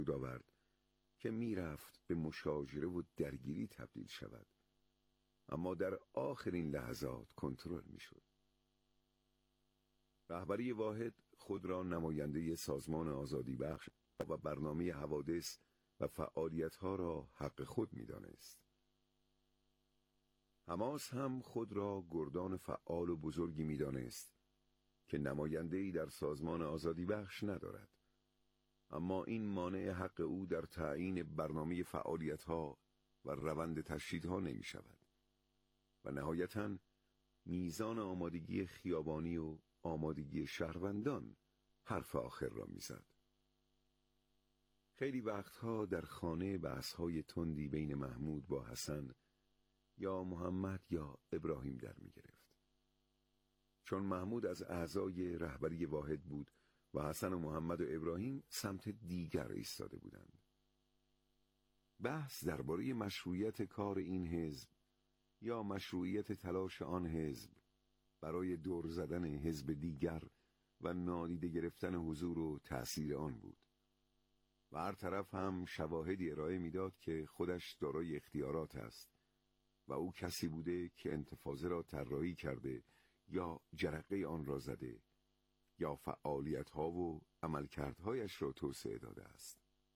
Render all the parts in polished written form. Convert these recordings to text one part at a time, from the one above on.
آورد که میرفت به مشاجره و درگیری تبدیل شود، اما در آخرین لحظات کنترل میشد. رهبری واحد خود را نماینده سازمان آزادی بخش و برنامه حوادث و فعالیت‌ها را حق خود می‌دانست. حماس هم خود را گردان فعال و بزرگی می‌دانست که نماینده‌ای در سازمان آزادی بخش ندارد، اما این مانع حق او در تعیین برنامه فعالیت‌ها و روند تشریدها نمی‌شود و نهایتاً میزان آمادگی خیابانی و آمادگی شهروندان حرف آخر را می‌زد. خیلی وقتها در خانه بحث‌های تندی بین محمود با حسن یا محمد یا ابراهیم در می‌گرفت. چون محمود از اعضای رهبری واحد بود و حسن و محمد و ابراهیم سمت دیگر ایستاده بودند. بحث درباره مشروعیت کار این حزب یا مشروعیت تلاش آن حزب برای دور زدن حزب دیگر و نادیده گرفتن حضور و تأثیر آن بود و هر طرف هم شواهدی ارائه میداد که خودش دارای اختیارات است و او کسی بوده که انتفاضه را طراحی کرده یا جرقه آن را زده یا فعالیت‌ها و عملکردهایش را توسعه داده است.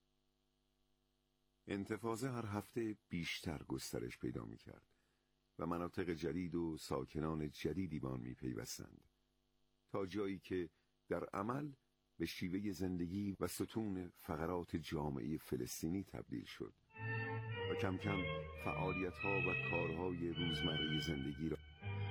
انتفاضه هر هفته بیشتر گسترش پیدا می‌کرد و مناطق جدید و ساکنان جدیدی به آن می‌پیوستند تا جایی که در عمل به شیوه زندگی و ستون فقرات جامعه فلسطینی تبدیل شد و کم کم فعالیت‌ها و کارهای روزمره زندگی را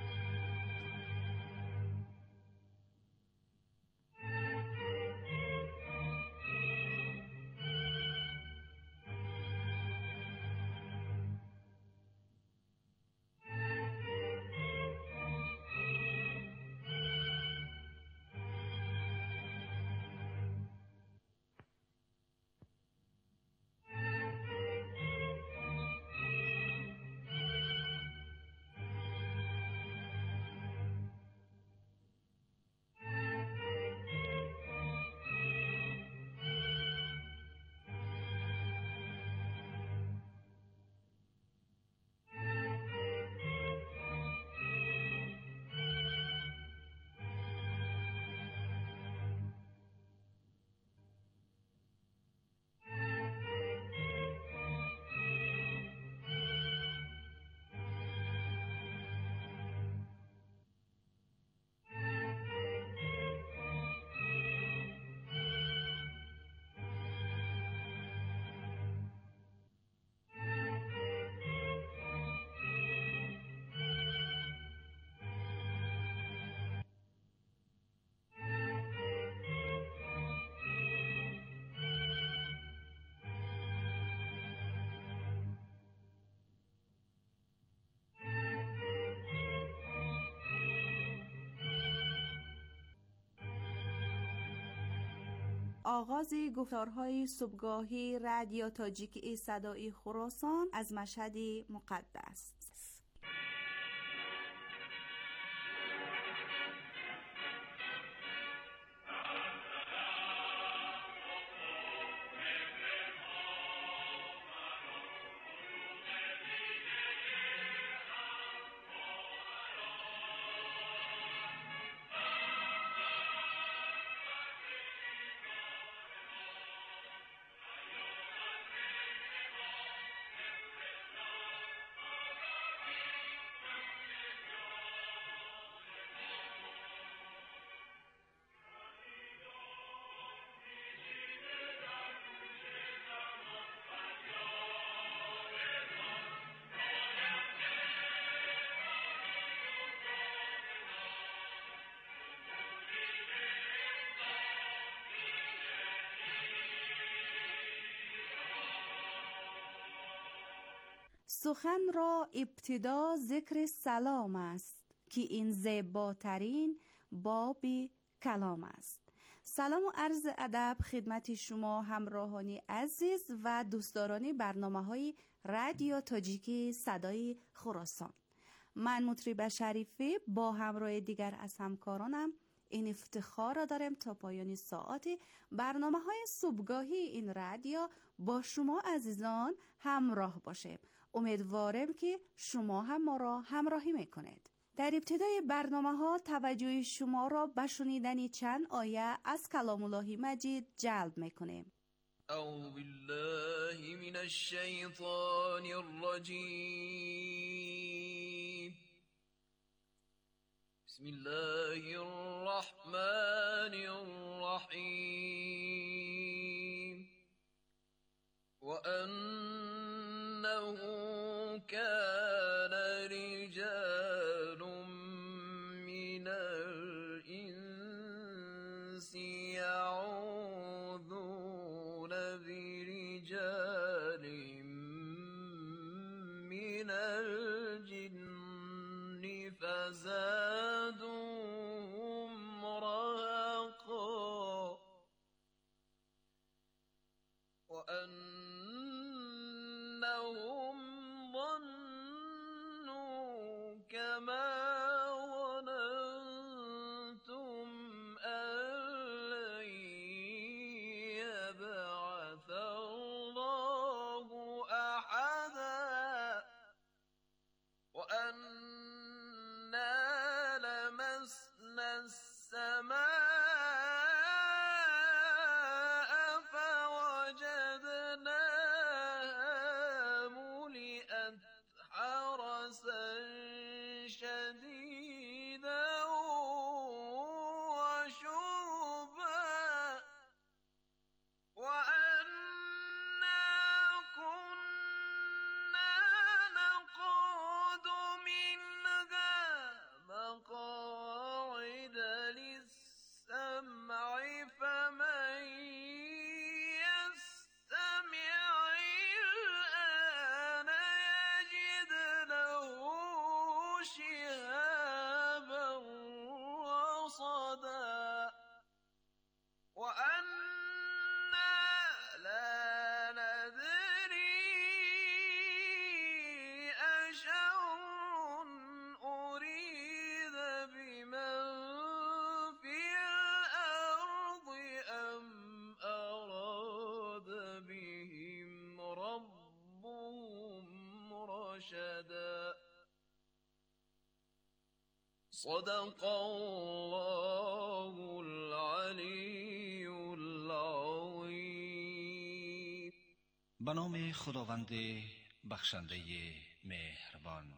آغاز گفتارهای صبحگاهی رادیو تاجیکی صدای خراسان از مشهد مقدس. سخن را ابتدا ذکر سلام است که این زیباترین باب کلام است. سلام و عرض ادب خدمت شما همراهان عزیز و دوستداران برنامه‌های رادیو تاجیکی صدای خراسان. من مطرب شریفی با همراه دیگر از همکارانم این افتخار را داریم تا پایان ساعتی برنامه‌های صبحگاهی این رادیو با شما عزیزان همراه باشیم. امیدوارم که شما هم ما را همراهی میکنید. در ابتدای برنامه‌ها توجه شما را به شنیدن چند آیه از کلام الله مجید جلب میکنیم. اعوذ بالله من الشیطان الرجیم. بسم الله الرحمن الرحیم. وأنه كان رجال من الإنس يعوذون برجال من الجن فزادوهم رهقا وأنهم ظنوا كما ظننتم أن لن يبعث الله أحدا وأنا لمسنا السماء فوجدناها ملئت حرسا شديدا وشربا وأنا كنا نقعد منها مقاعد للسمع فمن يستمع الآن يجد له شهابا رصدا وأنا لا ندري أشر أريد بمن في الأرض أم أراد بهم ربهم رشدا. صدق الله العلی العظیم. به نام خداوند بخشنده مهربان.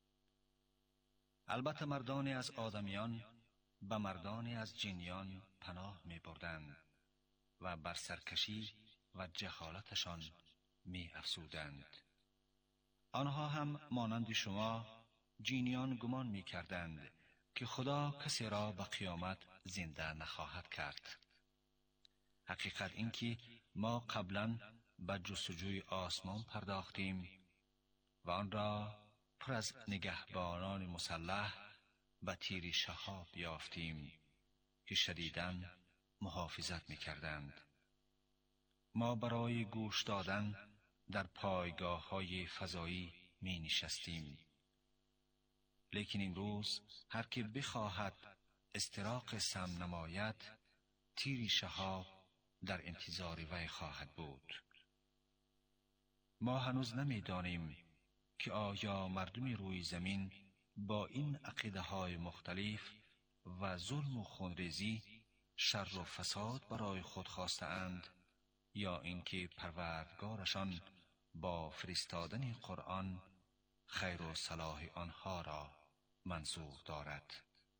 البته مردانی از آدمیان به مردانی از جنیان پناه می بردند و بر سرکشی و جهالتشان می افزودند. آنها هم مانند شما جنیان گمان می کردند که خدا کسی را به قیامت زنده نخواهد کرد. حقیقت این که ما قبلا به جستجوی آسمان پرداختیم و آن را پر از نگهبانان مسلح به تیر شهاب یافتیم که شدیداً محافظت می کردند. ما برای گوش دادن در پایگاه های فضایی می نشستیم. لیکن امروز هر که بخواهد استراق سم نماید، تیر شهاب در انتظار وی خواهد بود. ما هنوز نمی دانیم که آیا مردم روی زمین با این عقیده های مختلف و ظلم و خونریزی شر و فساد برای خود خواسته اند یا اینکه پروردگارشان با فرستادن قرآن خیر و صلاح آنها را منظور دارد.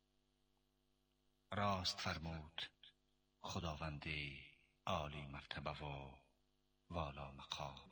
راست فرمود خداوند عالی مرتبه و والا مقام.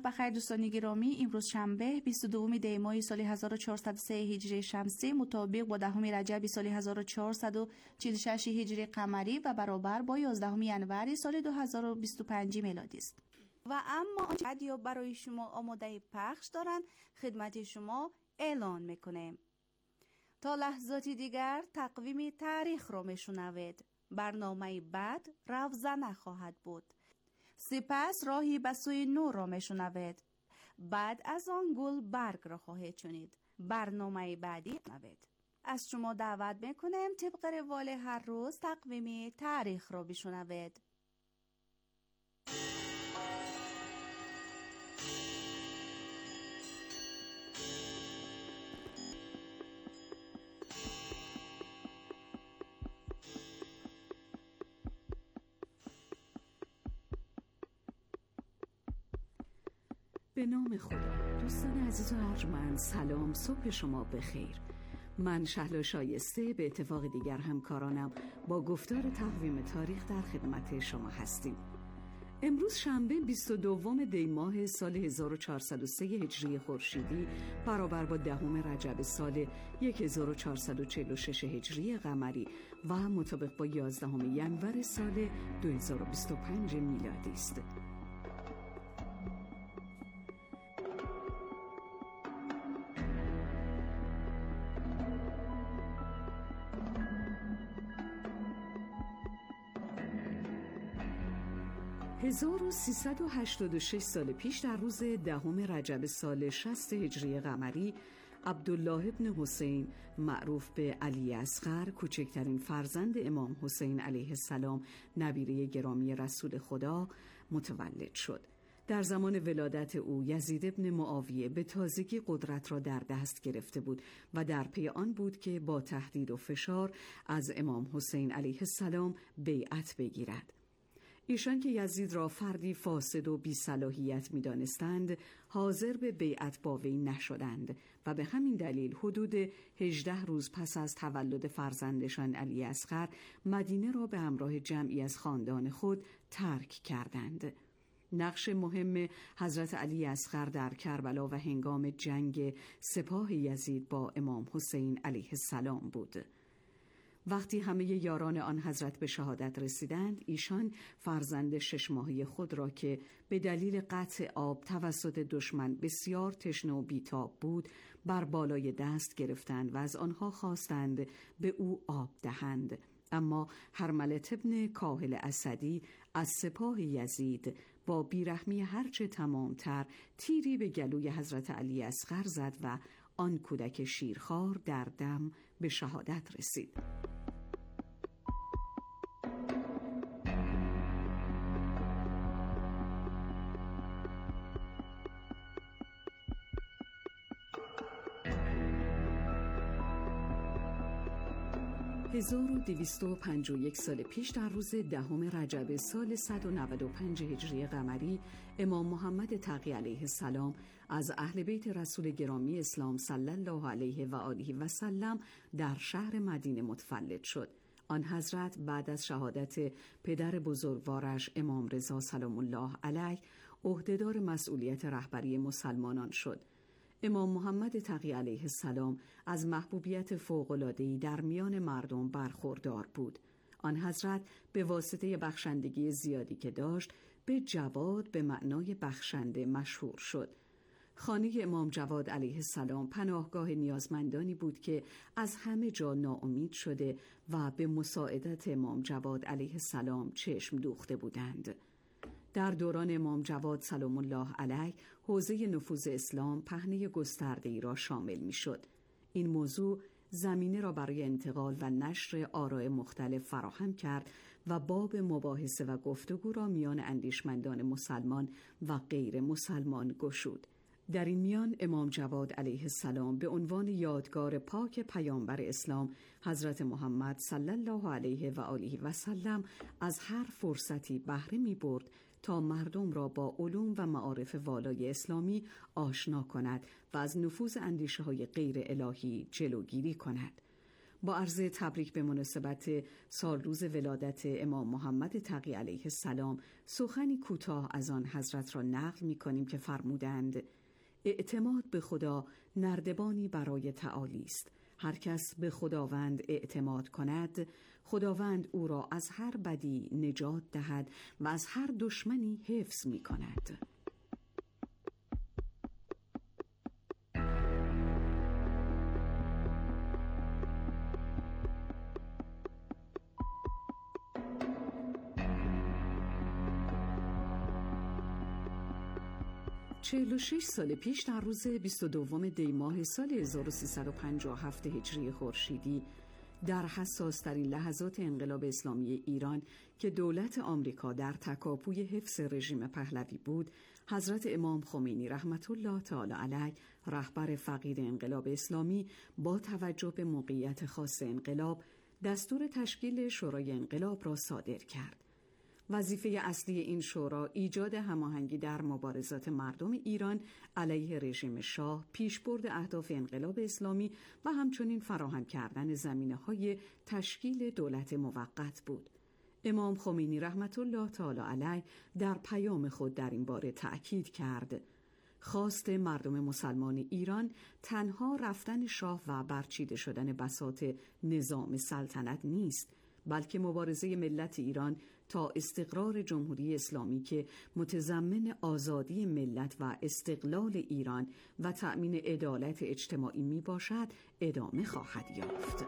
بخیر دوستان گرامی، امروز شنبه 22 دی ماه سال 1403 هجری شمسی مطابق با 10 رجب سال 1446 هجری قمری و برابر با 11 ینور سال 2025 میلادی است. و اما آنچه رادیو برای شما آماده پخش دارند خدمت شما اعلان میکنیم. تا لحظاتی دیگر تقویم تاریخ را میشنوید. برنامه بعد روزنه خواهد بود. سپس راهی به سوی نور را میشنوید. بعد از آن گل برگ را خواهید شنید. برنامه بعدی نوید. از شما دعوت میکنیم طبق روال هر روز تقویم تاریخ را بشنوید. به نام خدا. دوستان عزیز و ارجمند، سلام، صبح شما بخیر. من شهلا شایسته به اتفاق دیگر همکارانم با گفتار تقویم تاریخ در خدمت شما هستیم. امروز شنبه 22 دی ماه سال 1403 هجری خورشیدی برابر با 10 رجب سال 1446 هجری قمری و مطابق با 11 ینور سال 2025 میلادی است. هزار و 386 سال پیش در روز 10 رجب سال 60 هجری قمری عبدالله ابن حسین معروف به علی اصغر کوچکترین فرزند امام حسین علیه السلام نبیره گرامی رسول خدا متولد شد. در زمان ولادت او یزید ابن معاویه به تازگی قدرت را در دست گرفته بود و در پی آن بود که با تهدید و فشار از امام حسین علیه السلام بیعت بگیرد. ایشان که یزید را فردی فاسد و بی‌صلاحیت می‌دانستند، حاضر به بیعت با وی نشدند و به همین دلیل حدود 18 روز پس از تولد فرزندشان علی اصغر مدینه را به همراه جمعی از خاندان خود ترک کردند. نقش مهم حضرت علی اصغر در کربلا و هنگام جنگ سپاه یزید با امام حسین علیه السلام بود. وقتی همه یاران آن حضرت به شهادت رسیدند، ایشان فرزند 6 ماهه خود را که به دلیل قطع آب توسط دشمن بسیار تشنه و بیتاب بود بر بالای دست گرفتند و از آنها خواستند به او آب دهند. اما هرملت ابن کاهل اسدی از سپاه یزید با بیرحمی هرچه تمامتر تیری به گلوی حضرت علی اصغر زد و آن کودک شیرخوار در دم به شهادت رسید. هزار و 251 سال پیش در روز 10 رجب سال 195 هجری قمری امام محمد تقی علیه السلام از اهل بیت رسول گرامی اسلام صلی الله علیه و آله و سلم در شهر مدینه متولد شد. آن حضرت بعد از شهادت پدر بزرگوارش امام رضا سلام الله علیه عهدهدار مسئولیت رهبری مسلمانان شد. امام محمد تقی علیه السلام از محبوبیت فوق‌العاده‌ای در میان مردم برخوردار بود. آن حضرت به واسطه بخشندگی زیادی که داشت به جواد به معنای بخشنده مشهور شد. خانه امام جواد علیه السلام پناهگاه نیازمندانی بود که از همه جا ناامید شده و به مساعدت امام جواد علیه السلام چشم دوخته بودند. در دوران امام جواد سلام الله علیه حوزه نفوذ اسلام پهنه گسترده‌ای را شامل می‌شد. این موضوع زمینه را برای انتقال و نشر آراء مختلف فراهم کرد و باب مباحثه و گفتگو را میان اندیشمندان مسلمان و غیر مسلمان گشود. در این میان امام جواد علیه السلام به عنوان یادگار پاک پیامبر اسلام حضرت محمد صلی الله علیه و آله و سلم از هر فرصتی بهره می‌برد تا مردم را با علوم و معارف والای اسلامی آشنا کند و از نفوذ اندیشه‌های غیر الهی جلوگیری کند. با عرض تبریک به مناسبت سالروز ولادت امام محمد تقی علیه السلام سخنی کوتاه از آن حضرت را نقل می‌کنیم که فرمودند: اعتماد به خدا نردبانی برای تعالی است. هر کس به خداوند اعتماد کند، خداوند او را از هر بدی نجات دهد و از هر دشمنی حفظ می‌کند. 46 سال پیش در روز 22 دی ماه سال 1357 هجری خورشیدی، در حساس‌ترین لحظات انقلاب اسلامی ایران که دولت آمریکا در تکاپوی حفظ رژیم پهلوی بود، حضرت امام خمینی رحمت الله تعالی علیه رهبر فقید انقلاب اسلامی با توجه به موقعیت خاص انقلاب دستور تشکیل شورای انقلاب را صادر کرد. وظیفه اصلی این شورا ایجاد هماهنگی در مبارزات مردم ایران علیه رژیم شاه، پیشبرد اهداف انقلاب اسلامی و همچنین فراهم کردن زمینه‌های تشکیل دولت موقت بود. امام خمینی رحمت الله تعالی علیه در پیام خود در این باره تأکید کرد: خواست مردم مسلمان ایران تنها رفتن شاه و برچیده شدن بساط نظام سلطنت نیست، بلکه مبارزه ملت ایران تا استقرار جمهوری اسلامی که متضمن آزادی ملت و استقلال ایران و تأمین عدالت اجتماعی می باشد ادامه خواهد یافت.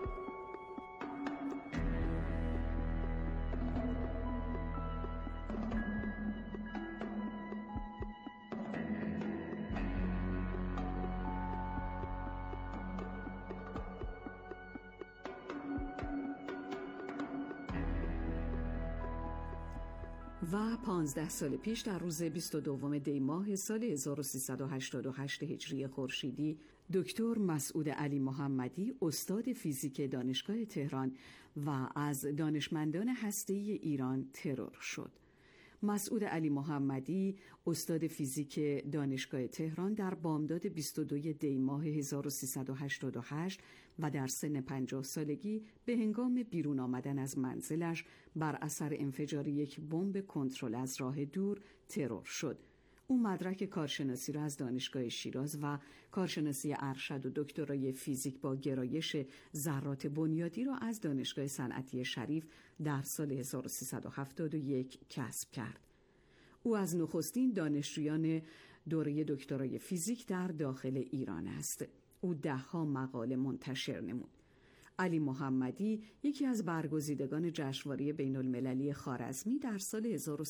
و 15 سال پیش در روز 22 دی ماه سال 1388 هجری خورشیدی، دکتر مسعود علی محمدی، استاد فیزیک دانشگاه تهران و از دانشمندان هسته‌ای ایران ترور شد. مسعود علی محمدی، استاد فیزیک دانشگاه تهران، در بامداد 22 دی ماه 1388 و در سن 50 سالگی به هنگام بیرون آمدن از منزلش بر اثر انفجار یک بمب کنترل از راه دور ترور شد. او مدرک کارشناسی را از دانشگاه شیراز و کارشناسی ارشد و دکترای فیزیک با گرایش ذرات بنیادی را از دانشگاه صنعتی شریف در سال 1371 کسب کرد. او از نخستین دانشجویان دوره دکترای فیزیک در داخل ایران است. او 10 مقاله منتشر نمود. علی محمدی یکی از برگزیدگان جشنواره بین المللی خوارزمی در سال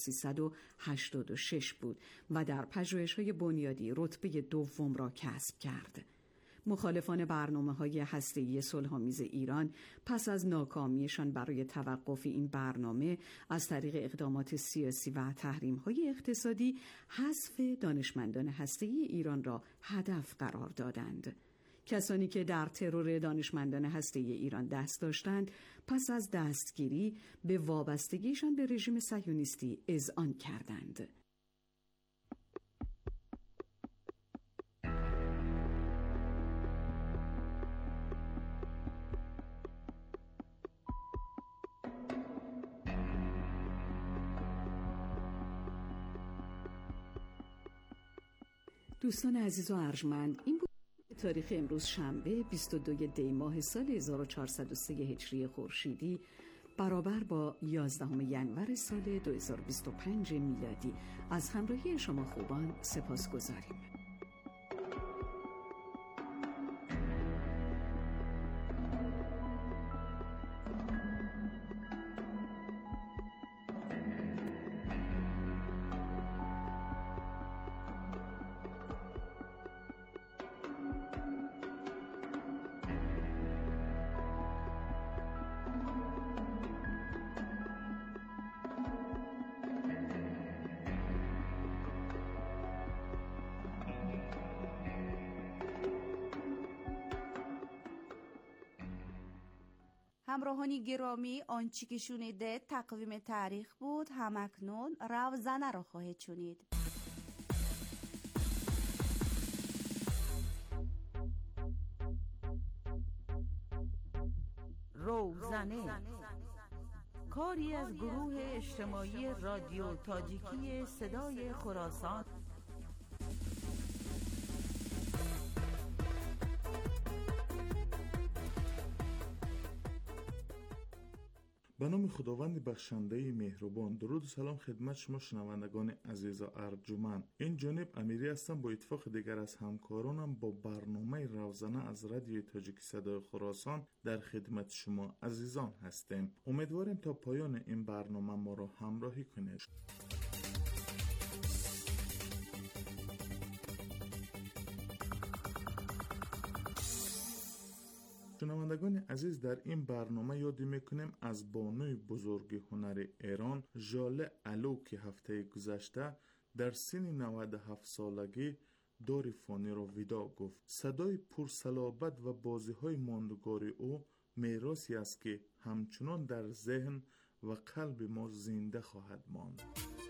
1386 بود و در پژوهش‌های بنیادی رتبه دوم را کسب کرد. مخالفان برنامه‌های هسته‌ای صلح‌آمیز ایران پس از ناکامیشان برای توقف این برنامه از طریق اقدامات سیاسی و تحریم‌های اقتصادی حذف دانشمندان هسته‌ای ایران را هدف قرار دادند. کسانی که در ترور دانشمندان هسته‌ای ایران دست داشتند، پس از دستگیری به وابستگیشان به رژیم صهیونیستی اذعان کردند. دوستان عزیز و ارجمند، این بود تاریخ امروز شنبه 22 دی ماه سال 1403 هجری خورشیدی برابر با 11 ینور سال 2025 میلادی. از همراهی شما خوبان سپاسگزاریم. همراهانی گرامی، آنچه که شنیده تقویم تاریخ بود. همکنون روزنه را خواهید شنید. روزنه، کاری از گروه اجتماعی رادیو تاجیکی صدای خراسان. به نام خداوند بخشنده مهربان. درود و سلام خدمت شما شنوندگان عزیز و ارجمند. این جانب امیری هستم. با اتفاق دیگر از همکارانم با برنامه روزانه از رادیو تاجیکی صدای خراسان در خدمت شما عزیزان هستیم. امیدواریم تا پایان این برنامه ما را همراهی کنید. شنوندگان عزیز، در این برنامه یاد میکنیم از بانوی بزرگ هنر ایران ژاله الو که هفته گذشته در سن 97 سالگی دار فانی را ودا گفت. صدای پرصلابت و بازی‌های ماندگار او میراثی است که همچنان در ذهن و قلب ما زنده خواهد ماند.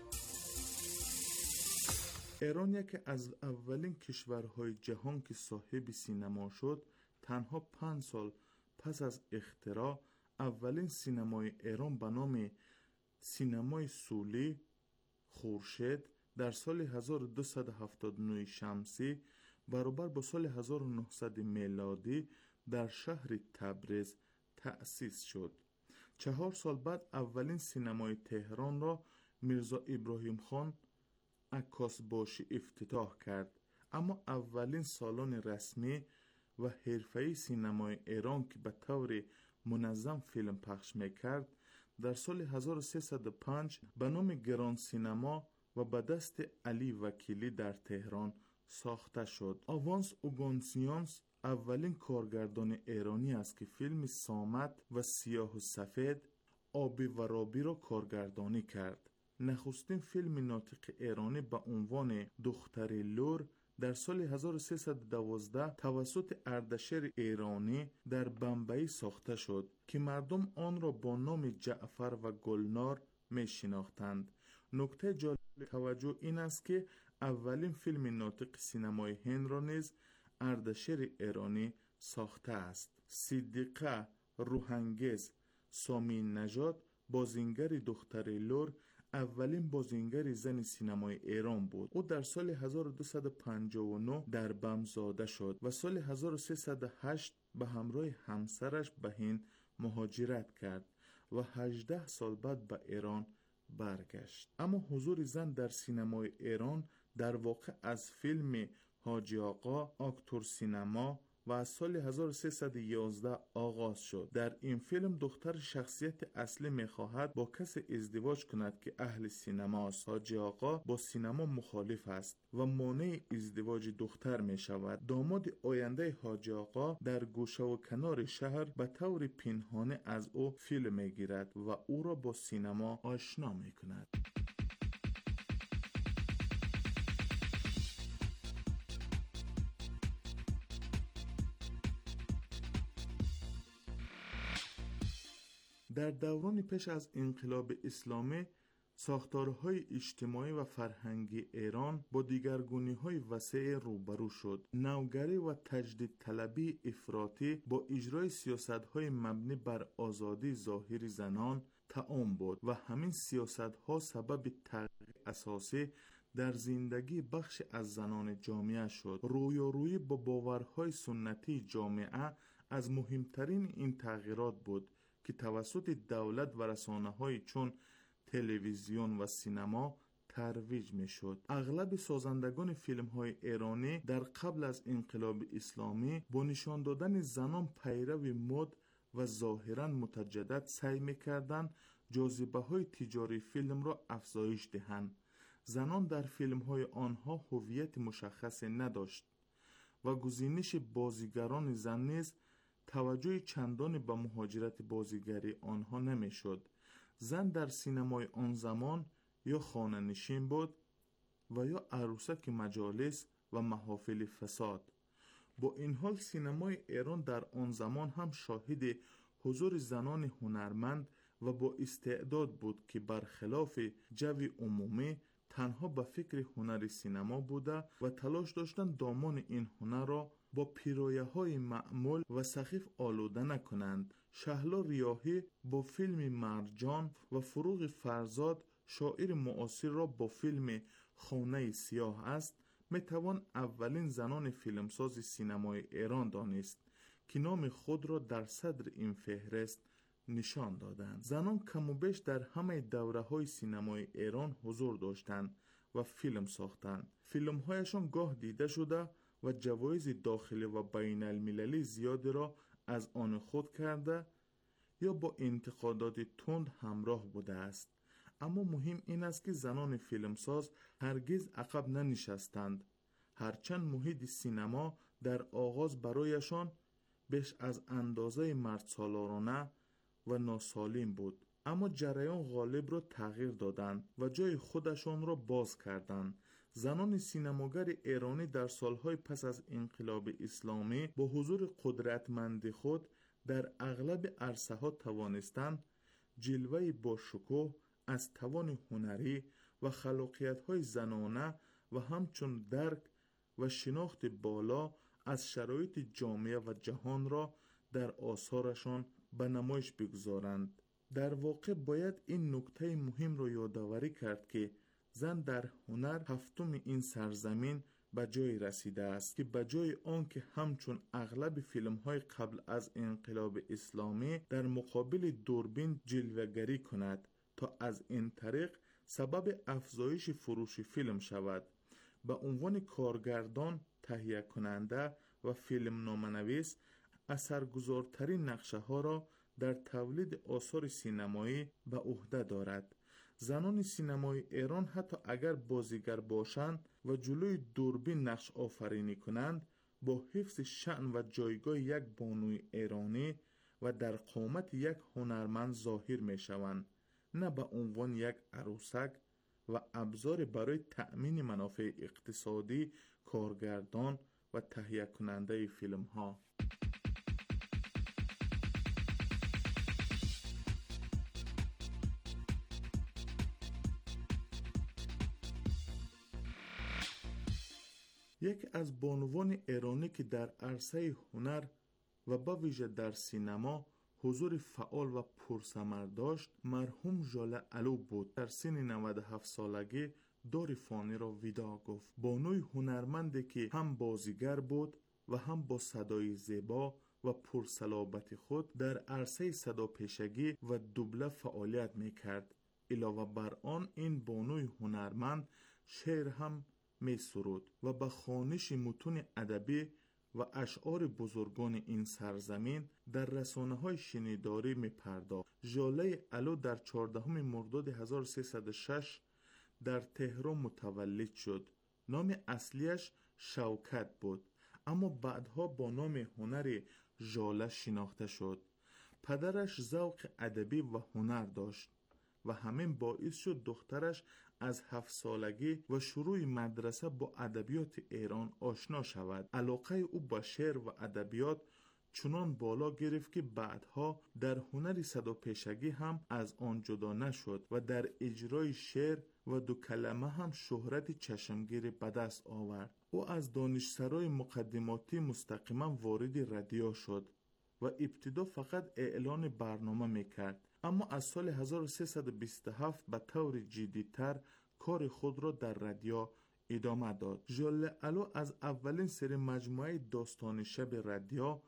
ایران یکی از اولین کشورهای جهان که صاحب سینما شد، تنها 5 سال پس از اختراع اولین سینمای ایران به نام سینمای سولی خورشید در سال 1279 شمسی برابر با سال 1900 میلادی در شهر تبریز تأسیس شد. 4 سال بعد اولین سینمای تهران را میرزا ابراهیم خان عکاسباشی افتتاح کرد. اما اولین سالن رسمی و حرفه‌ای سینمای ایران که به طور منظم فیلم پخش میکرد در سال 1305 به نام گران سینما و به دست علی وکیلی در تهران ساخته شد. آوانس اوگانسیانس اولین کارگردان ایرانی است که فیلم صامت و سیاه و سفید آبی و رابی را کارگردانی کرد. نخستین فیلم ناطق ایرانی به عنوان دختر لور در سال 1312 توسط اردشیر ایرانی در بمبئی ساخته شد که مردم آن را با نام جعفر و گلنار می شناختند. نکته جالب توجه این است که اولین فیلم ناطق سینمای هند را نیز اردشیر ایرانی ساخته است. صدیقه روحانگیز سامی نژاد بازیگر دختر لور اولین بازیگر زن سینمای ایران بود. او در سال 1259 در بم زاده شد و سال 1308 به همراه همسرش به هند مهاجرت کرد و 18 سال بعد به ایران برگشت. اما حضور زن در سینمای ایران در واقع از فیلم حاجی آقا آکتور سینما و از سال 1311 آغاز شد. در این فیلم دختر شخصیت اصلی می‌خواهد با کسی ازدواج کند که اهل سینما است. حاجی آقا با سینما مخالف است و مانع ازدواج دختر می‌شود. داماد آینده حاجی آقا در گوشه و کنار شهر به طور پنهانی از او فیلم می‌گیرد و او را با سینما آشنا می‌کند. در دوران پیش از انقلاب اسلامی ساختارهای اجتماعی و فرهنگی ایران با دیگرگونی‌های وسیع روبرو شد. نوگری و تجدید طلبی افراطی با اجرای سیاست‌های مبنی بر آزادی ظاهری زنان تعام بود و همین سیاست‌ها سبب تغییر اساسی در زندگی بخش از زنان جامعه شد. رویارویی با باورهای سنتی جامعه از مهمترین این تغییرات بود که توسط دولت و رسانه‌های چون تلویزیون و سینما ترویج می‌شد. اغلب سازندگان فیلم‌های ایرانی در قبل از انقلاب اسلامی با نشان دادن زنان پیرو مد و ظاهراً متجدد سعی می‌کردند جاذبه‌های تجاری فیلم را افزایش دهند. زنان در فیلم‌های آنها هویت مشخصی نداشت و گزینش بازیگران زن نیز توجه چندانی به مهاجرت بازیگری آنها نمی‌شد. زن در سینمای آن زمان یا خانه نشین بود و یا عروسک مجالس و محافل فساد. با این حال سینمای ایران در آن زمان هم شاهد حضور زنان هنرمند و با استعداد بود که برخلاف جو عمومی تنها به فکر هنر سینما بوده و تلاش داشتند دامان این هنر را با پیرایه‌های معمول و سخیف آلوده نکنند. شهلا ریاحی با فیلم مرجان و فروغ فرزاد شاعر معاصر را با فیلم خانه سیاه است میتوان اولین زنان فیلمساز سینمای ایران دانست که نام خود را در صدر این فهرست نشان دادند. زنان کم و بیش در همه دوره‌های سینمای ایران حضور داشتند و فیلم ساختند. فیلم‌هایشان گاه دیده شده و جوایز داخلی و بین المللی زیادی را از آن خود کرده یا با انتقادات تند همراه بوده است. اما مهم این است که زنان فیلمساز هرگز عقب ننشستند، هرچند محیط سینما در آغاز برایشان بیش از اندازه مردسالارانه و ناسالم بود، اما جریان غالب را تغییر دادند و جای خودشان را باز کردند. زنان سینماگر ایرانی در سالهای پس از انقلاب اسلامی با حضور قدرتمند خود در اغلب عرصه‌ها توانستند جلوه با شکوه از توان هنری و خلاقیت‌های زنانه و همچون درک و شناخت بالا از شرایط جامعه و جهان را در آثارشان به نمایش بگذارند. در واقع باید این نکته مهم را یادآوری کرد که زن در هنر هفتم این سرزمین به جای رسیده است که به جای آنکه همچون اغلب فیلم‌های قبل از انقلاب اسلامی در مقابل دوربین جلوه‌گری کند تا از این طریق سبب افزایش فروش فیلم شود. به عنوان کارگردان، تهیه کننده و فیلم نامه‌نویس اثرگذارترین نقشه ها را در تولید آثار سینمایی به عهده دارد. زنان سینمای ایران حتی اگر بازیگر باشند و جلوی دوربین نقش آفرینی کنند، با حفظ شأن و جایگاه یک بانوی ایرانی و در قامت یک هنرمند ظاهر می شوند، نه به عنوان یک عروسک و ابزار برای تأمین منافع اقتصادی کارگردان و تهیه کننده فیلم ها. یکی از بانوان ایرانی که در عرصه هنر و به ویژه در سینما حضور فعال و پرثمر داشت مرحوم ژاله الو بود. در سن 97 سالگی دار فانی را ویدا گفت. بانوی هنرمندی که هم بازیگر بود و هم با صدای زیبا و پرصلابت خود در عرصه صداپیشگی و دوبله فعالیت میکرد. علاوه بر آن این بانوی هنرمند شعر هم می سرود و به خوانش متون ادبی و اشعار بزرگان این سرزمین در رسانه‌های شنیداری می پرداخت. ژاله الو در 14 مرداد 1306 در تهران متولد شد. نام اصلیش شوکت بود، اما بعدها با نام هنری ژاله شناخته شد. پدرش ذوق ادبی و هنر داشت و همین باعث شد دخترش از 7 سالگی و شروع مدرسه با ادبیات ایران آشنا شود. علاقه او به شعر و ادبیات چنان بالا گرفت که بعدها در هنر صداپیشگی هم از آن جدا نشد و در اجرای شعر و دو کلمه هم شهرت چشمگیر به دست آورد. او از دانشسرای مقدماتی مستقیما وارد رادیو شد و ابتدا فقط اعلان برنامه میکرد، اما از سال 1327 به طور جدی‌تر کار خود را در رادیو ادامه داد. ژاله الو از اولین سری مجموعه داستان شب رادیو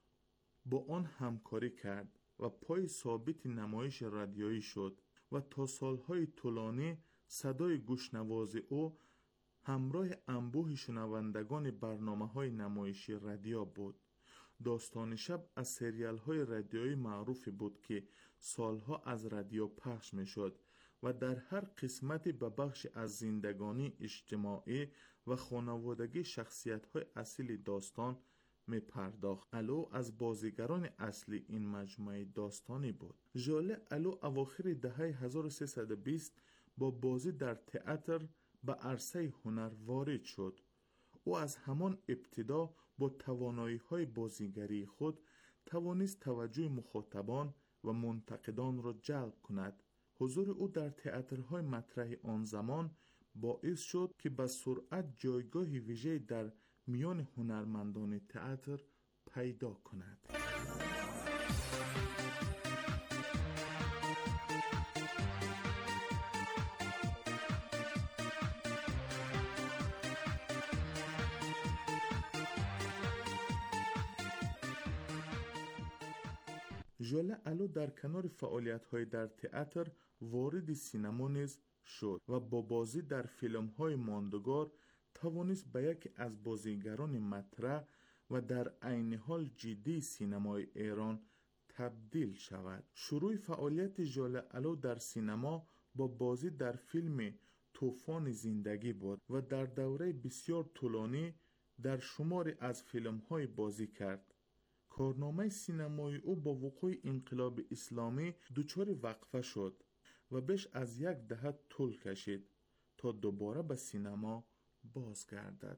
با آن همکاری کرد و پای ثابت نمایش رادیویی شد و تا سالهای طولانی صدای گوشنواز او همراه انبوه شنوندگان برنامه‌های نمایشی رادیو بود. داستان شب از سریال‌های رادیویی معروفی بود که سالها از رادیو پخش می‌شد و در هر قسمتی به بخش از زندگانی اجتماعی و خانوادگی شخصیت‌های اصلی داستان می‌پرداخت. الو از بازیگران اصلی این مجموعه داستانی بود. ژاله الو اواخر دهه 1320 با بازی در تئاتر به عرصه هنر وارد شد. او از همان ابتدا با توانایی‌های بازیگری خود توانست توجه مخاطبان و منتقدان را جلب کند. حضور او در تئاترهای مطرح آن زمان باعث شد که به سرعت جایگاه ویژه‌ای در میان هنرمندان تئاتر پیدا کند. ژاله الو در کنار فعالیت‌های در تئاتر وارد سینما نیز شد و با بازی در فیلم‌های ماندگار توانست به یکی از بازیگران مطرح و در عین حال جدی سینمای ایران تبدیل شود. شروع فعالیت ژاله الو در سینما با بازی در فیلم طوفان زندگی بود و در دوره بسیار طولانی در شماری از فیلم‌های بازی کرد. کارنامه سینمایی او با وقوع انقلاب اسلامی دچار وقفه شد و بیش از 10 دهه طول کشید تا دوباره به سینما بازگردد.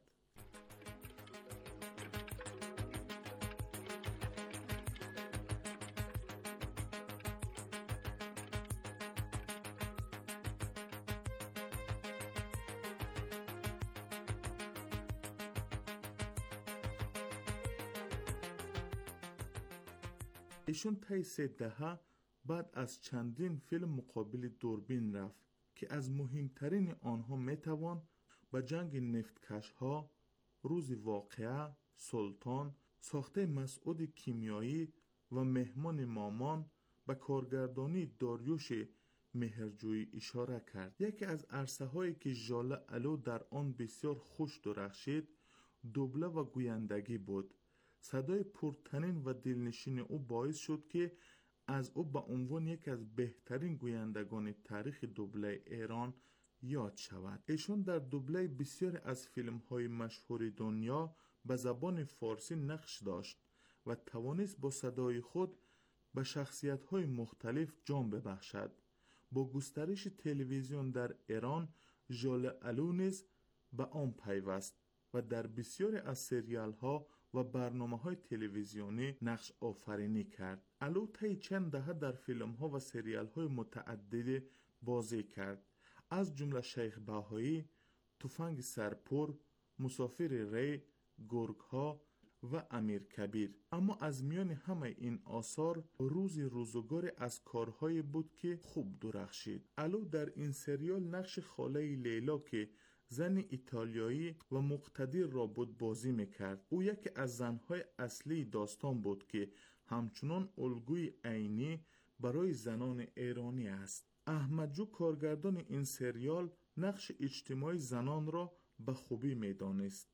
ایشون طی 3 دهه بعد از چندین فیلم مقابل دوربین رفت که از مهمترین آنها میتوان به جنگ نفتکش ها، روز واقعه، سلطان، ساخته مسعود کیمیایی و مهمان مامان به کارگردانی داریوش مهرجویی اشاره کرد. یکی از عرصه هایی که ژاله الو در آن بسیار خوش درخشید دوبله و گویندگی بود. صدای پرطنین و دلنشین او باعث شد که از او به عنوان یکی از بهترین گویندگان تاریخ دوبله ایران یاد شود. ایشون در دوبله بسیاری از فیلم‌های مشهور دنیا به زبان فارسی نقش داشت و توانست با صدای خود به شخصیت‌های مختلف جان ببخشد. با گسترش تلویزیون در ایران ژاله الو نیز به آن پیوست و در بسیاری از سریال‌ها و برنامه‌های تلویزیونی نقش آفرینی کرد. الو طی چند دهه در فیلم‌ها و سریال‌های متعدد بازی کرد، از جمله شیخ بهایی، تفنگ سرپر، مسافر ری، گرگ‌ها و امیر کبیر. اما از میان همه این آثار روزگاری از کارهایی بود که خوب درخشید. الو در این سریال نقش خاله لیلا که زن ایتالیایی و مقتدر را بود بازی میکرد. او یکی از زنهای اصلی داستان بود که همچنان الگوی عینی برای زنان ایرانی است. احمدجو کارگردان این سریال نقش اجتماعی زنان را به خوبی میدانست.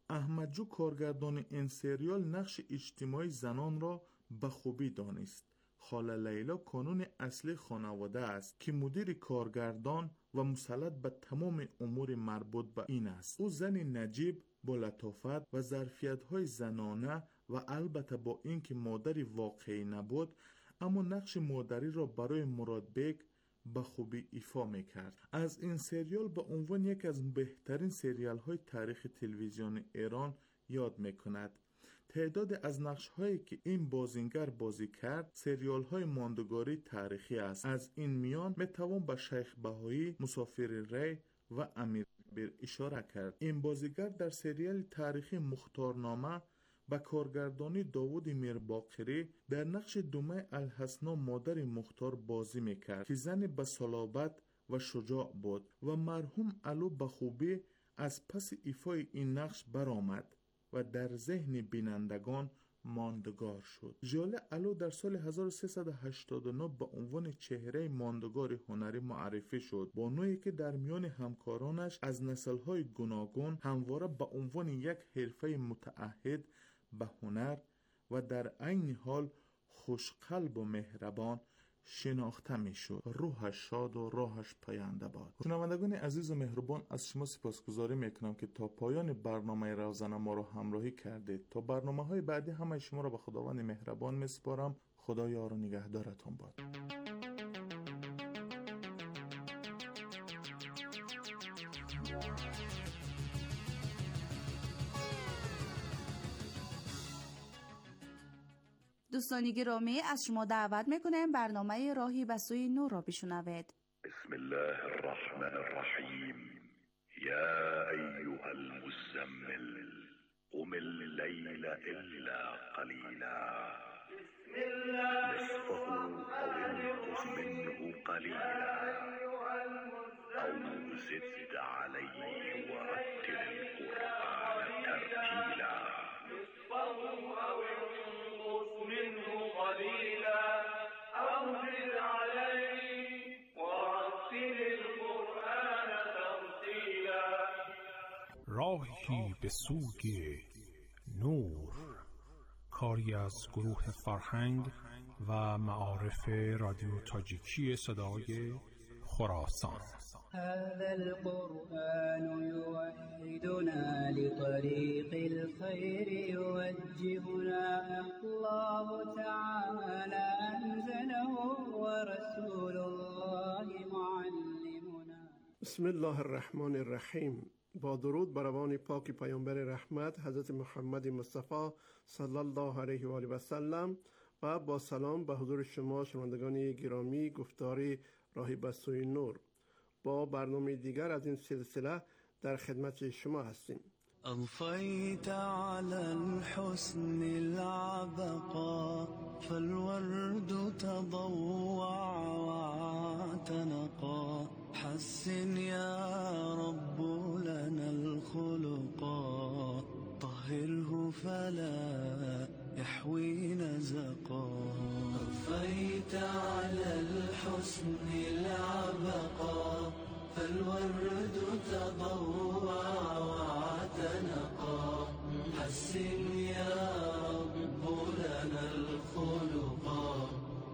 خاله لیلا کانون اصلی خانواده است که مدیر کارگردان و مسلط به تمام امور مربوط به این است. او زن نجیب با لطافت و ظرفیت‌های زنانه و البته با اینکه مادری واقعی نبود اما نقش مادری را برای مراد بیگ به خوبی ایفا میکرد. از این سریال به عنوان یکی از بهترین سریال‌های تاریخ تلویزیون ایران یاد میکند. تعداد از نقش‌هایی که این بازیگر بازی کرد سریال‌های ماندگاری تاریخی است. از این میان میتوان به شیخ بهایی، مسافر ری و امیر کبیر اشاره کرد. این بازیگر در سریال تاریخی مختارنامه با کارگردانی داوود میرباقری در نقش دومه الحسنا مادر مختار بازی میکرد که زن با صلابت و شجاع بود و مرحوم الو به خوبی از پس ایفای این نقش برآمد و در ذهن بینندگان ماندگار شد. ژاله الو در سال 1389 به عنوان چهره ماندگار هنری معرفی شد، با نوعی که در میان همکارانش از نسل‌های گوناگون همواره به عنوان یک حرفه متعهد به هنر و در عین حال خوشقلب و مهربان شناخته می شد. روحش شاد و راهش پاینده باد. شنوندگان عزیز و مهربان، از شما سپاسگزاری میکنم که تا پایان برنامه روزانه ما را همراهی کردید. تا برنامه‌های بعدی همه شما را به خداوند مهربان میسپارم. خدا یار و نگهدارتون باد. دوستان گرامی، از شما دعوت میکنم برنامه راهی به سوی نور را بشنوید. بسم الله الرحمن الرحیم. يا أيها المزمل قم الليل إلا قليلا نصفه أو انقص منه قليلا أو زد عليه ورتل القرآن ترتيلا نصفه أو انقص منه قليلا أو زد عليه ورتل القرآن ترتيلا. راهی به سوی نور، کاری از گروه فرهنگ و معارف رادیو تاجیکی صدای خراسان. هذا القرآن يوحدنا لطريق الخير يوجهنا الله تعالى أنزله ورسول الله معلمنا. بسم الله الرحمن الرحیم. با درود بر روان پاک پیامبر رحمت حضرت محمد مصطفی صلی الله علیه و آله و سلم و با سلام به حضور شما شنوندگان گرامی گفتار راهی به سوی نور با برنامه دیگر از این سلسله در خدمت شما هستیم. أضفيت على الحسن العبقى فالورد تضوع واعتنقا حسن يا رب لنا الخلقا طهره فلا يحوي نزقا. أضفيت على الحسن العبقى فالورد تضوع واعتنقا حسن يا رب لنا الخلقا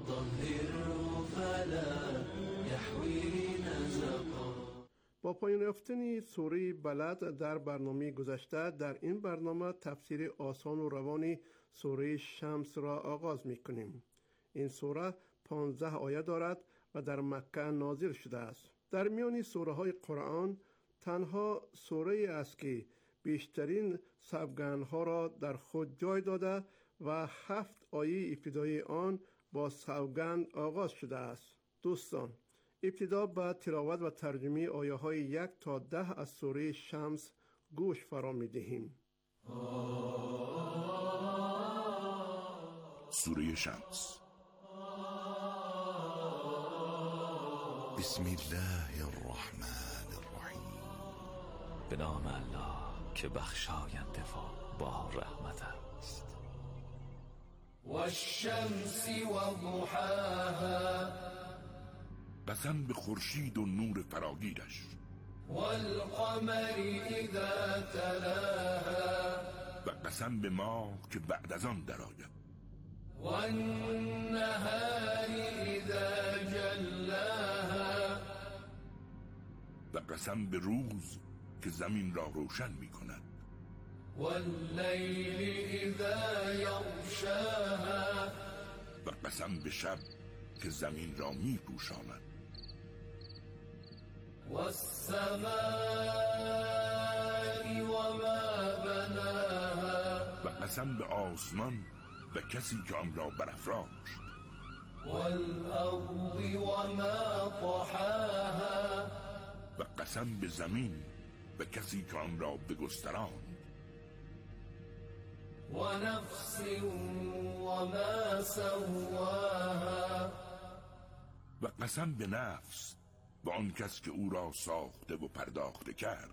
طهره فلا يحوي نزقا. با پایان یافتن سوره بلد در برنامه گذشته در این برنامه تفسیر آسان و روان سوره شمس را آغاز می کنیم. این سوره 15 آیه دارد و در مکه نازل شده است. در میان سوره های قرآن تنها سوره است که بیشترین سوگندها را در خود جای داده و 7 آیه ابتدایی آن با سوگند آغاز شده است. دوستان، ابتدا به تلاوت و ترجمه آیه های 1 تا 10 از سوره شمس گوش فرا می دهیم. سوره شمس. بسم الله الرحمن الرحیم. به نام الله که بخشاینده و با رحمت است. والشمس وضحاها. قسم به خورشید و نور فراگیرش. والقمر اذا تلاها. و قسم به ماه که بعد از آن درآید. والنهار اذا جلاها. و قسم به روز که زمین را روشن می کند. واللیل اذا یغشاها. و قسم به شب که زمین را می پوشاند. والسماء وما بناها. و قسم به آسمان و کسی که آن را برافراشت. والارض وما طحاها. و قسم به زمین و کسی که آن را بگستراند. ونفس وما سواها. و قسم به نفس و آن کس که او را ساخته و پرداخته کرد.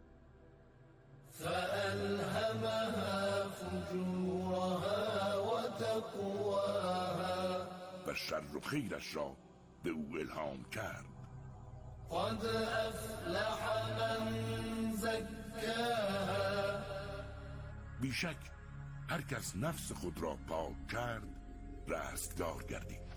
فألهمها فجورها وتقواها. و شر و خیرش را به او الهام کرد. قد افلح من زکاها. بیشک هر کس نفس خود را پاک کرد رستگار گردید.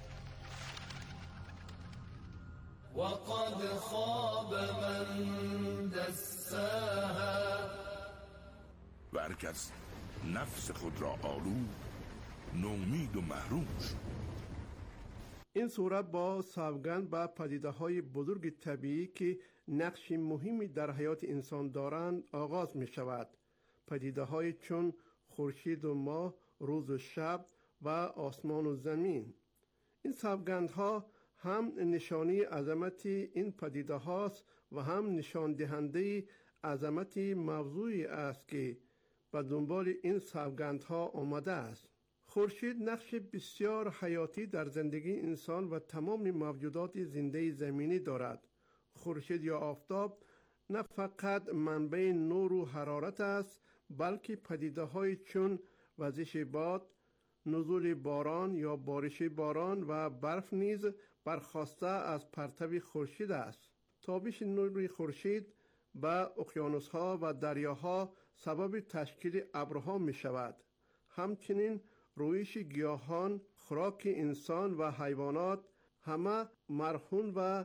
وقد خاب من دساها. و هر کس نفس خود را آلود نومید و محروم شد. این سوره با سوگند به پدیده‌های بزرگ طبیعی که نقش مهمی در حیات انسان دارند آغاز می شود. پدیده‌های چون خورشید و ماه، روز و شب و آسمان و زمین. این سوگندها هم نشانی عظمت این پدیده هاست و هم نشان دهنده عظمت موضوعی است که به دنبال این سوگندها آمده است. خورشید نقش بسیار حیاتی در زندگی انسان و تمام موجودات زنده زمینی دارد. خورشید یا آفتاب نه فقط منبع نور و حرارت است، بلکه پدیده‌های چون وزش باد، نزول باران یا بارش باران و برف نیز برخواسته از پرتو خورشید است. تابش نور خورشید به اقیانوس‌ها و دریاها سبب تشکیل ابرها می شود. همچنین رویش گیاهان، خوراک انسان و حیوانات همه مرهون و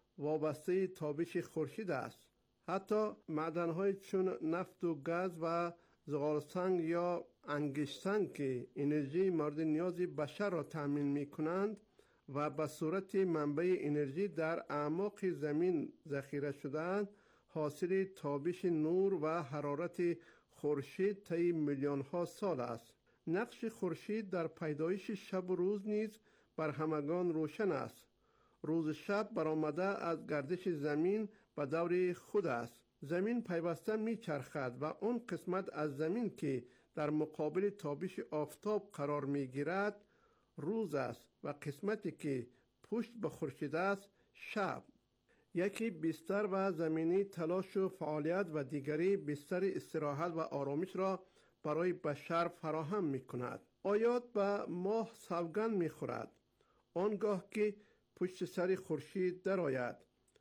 وابسته تابش خورشید است. حتی معدن‌های چون نفت و گاز و زغالسنگ یا انگشتسنگ که انرژی مورد نیاز بشر را تأمین می‌کنند و به صورت منبع انرژی در اعماق زمین ذخیره شده‌اند، حاصل تابش نور و حرارت خورشید طی میلیون‌ها سال است. نقش خورشید در پیدایش شب و روز نیز بر همگان روشن است. روز شب برآمده از گردش زمین به دور خود است. زمین پیوسته میچرخد و اون قسمت از زمین که در مقابل تابش آفتاب قرار میگیرد روز است و قسمتی که پشت به خورشید است شب. یکی بستر و زمینی تلاش و فعالیت و دیگری بستر استراحت و آرامش را برای بشر فراهم می کند. آیات به ماه سوگند می خورد آنگاه که پشت سر خورشید درآید.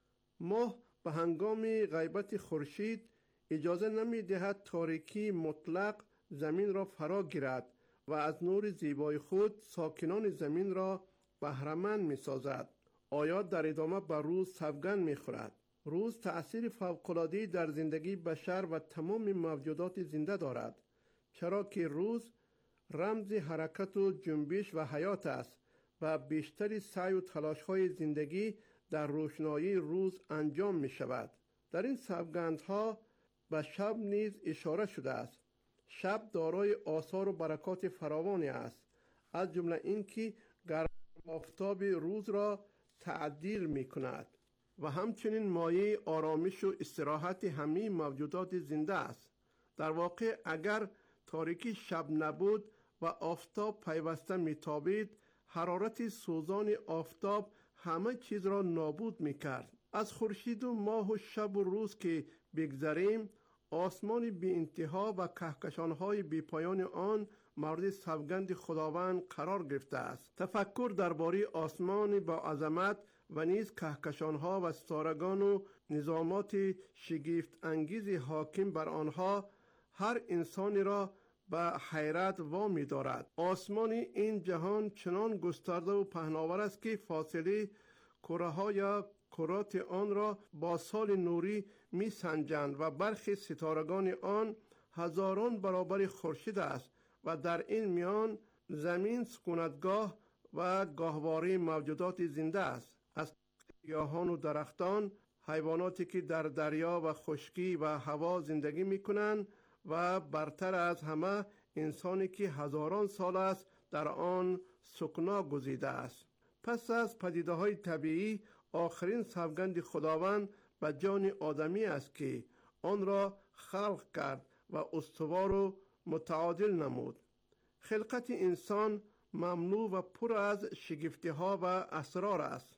ماه به هنگام غیبت خورشید اجازه نمی دهد تاریکی مطلق زمین را فرا گیرد و از نور زیبای خود ساکنان زمین را بهره‌مند می سازد. آیات در ادامه بر روز سوگند می خورد. روز تأثیر فوق‌العاده‌ای در زندگی بشر و تمام موجودات زنده دارد، چرا که روز رمز حرکت و جنبش و حیات است و بیشتر سعی و تلاش‌های زندگی در روشنایی روز انجام می شود. در این سوگندها به شب نیز اشاره شده است. شب دارای آثار و برکات فراوانی است، از جمله اینکه گرم آفتاب روز را تعدیل می کند و همچنین مایه آرامش و استراحت همه موجودات زنده است. در واقع اگر تاریکی شب نبود و آفتاب پیوسته میتابید، حرارت سوزان آفتاب همه چیز را نابود میکرد. از خورشید و ماه و شب و روز که بگذریم، آسمان بی انتها و کهکشان‌های بی پایان آن مورد سوگند خداوند قرار گرفته است. تفکر درباره آسمان با عظمت و نیز کهکشان‌ها و ستارگان و نظامات شگفت انگیز حاکم بر آنها هر انسانی را به حیرت وامی دارد. آسمان این جهان چنان گسترده و پهناور است که فاصله کره‌ها یا کرات آن را با سال نوری می سنجند و برخی ستارگان آن هزاران برابر خورشید است و در این میان زمین سکونتگاه و گاهواره موجودات زنده است، از گیاهان و درختان، حیواناتی که در دریا و خشکی و هوا زندگی می کنند و برتر از همه انسانی که هزاران سال است در آن سکنا گزیده است. پس از پدیده‌های طبیعی، آخرین سوگند خداوند به جان آدمی است که آن را خلق کرد و استوار و متعادل نمود. خلقت انسان مملو و پر از شگفتی‌ها و اسرار است.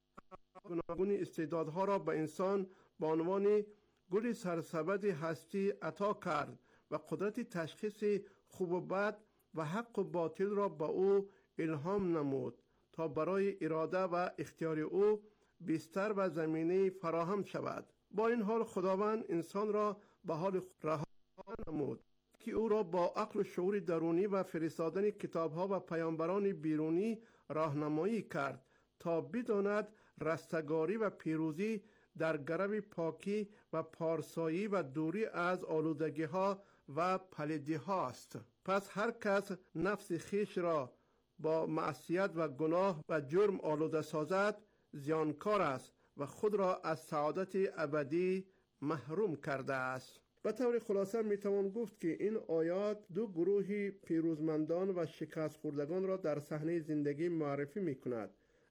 گوناگون استعدادها را به انسان به عنوان گل سرسبد هستی عطا کرد و قدرت تشخیص خوب و بد و حق و باطل را به او الهام نمود تا برای اراده و اختیار او بستر و زمینه فراهم شود. با این حال خداوند انسان را به حال رها نمود که او را با عقل و شعور درونی و فرستادن کتابها و پیامبران بیرونی راهنمایی کرد تا بداند رستگاری و پیروزی در گرو پاکی و پارسایی و دوری از آلودگی ها و پلیدی هاست. پس هر کس نفس خیش را با معصیت و گناه و جرم آلوده سازد زیانکار است و خود را از سعادت ابدی محروم کرده است. به طور خلاصه میتوان گفت که این آیات دو گروه پیروزمندان و شکست خوردگان را در صحنه زندگی معرفی میکند.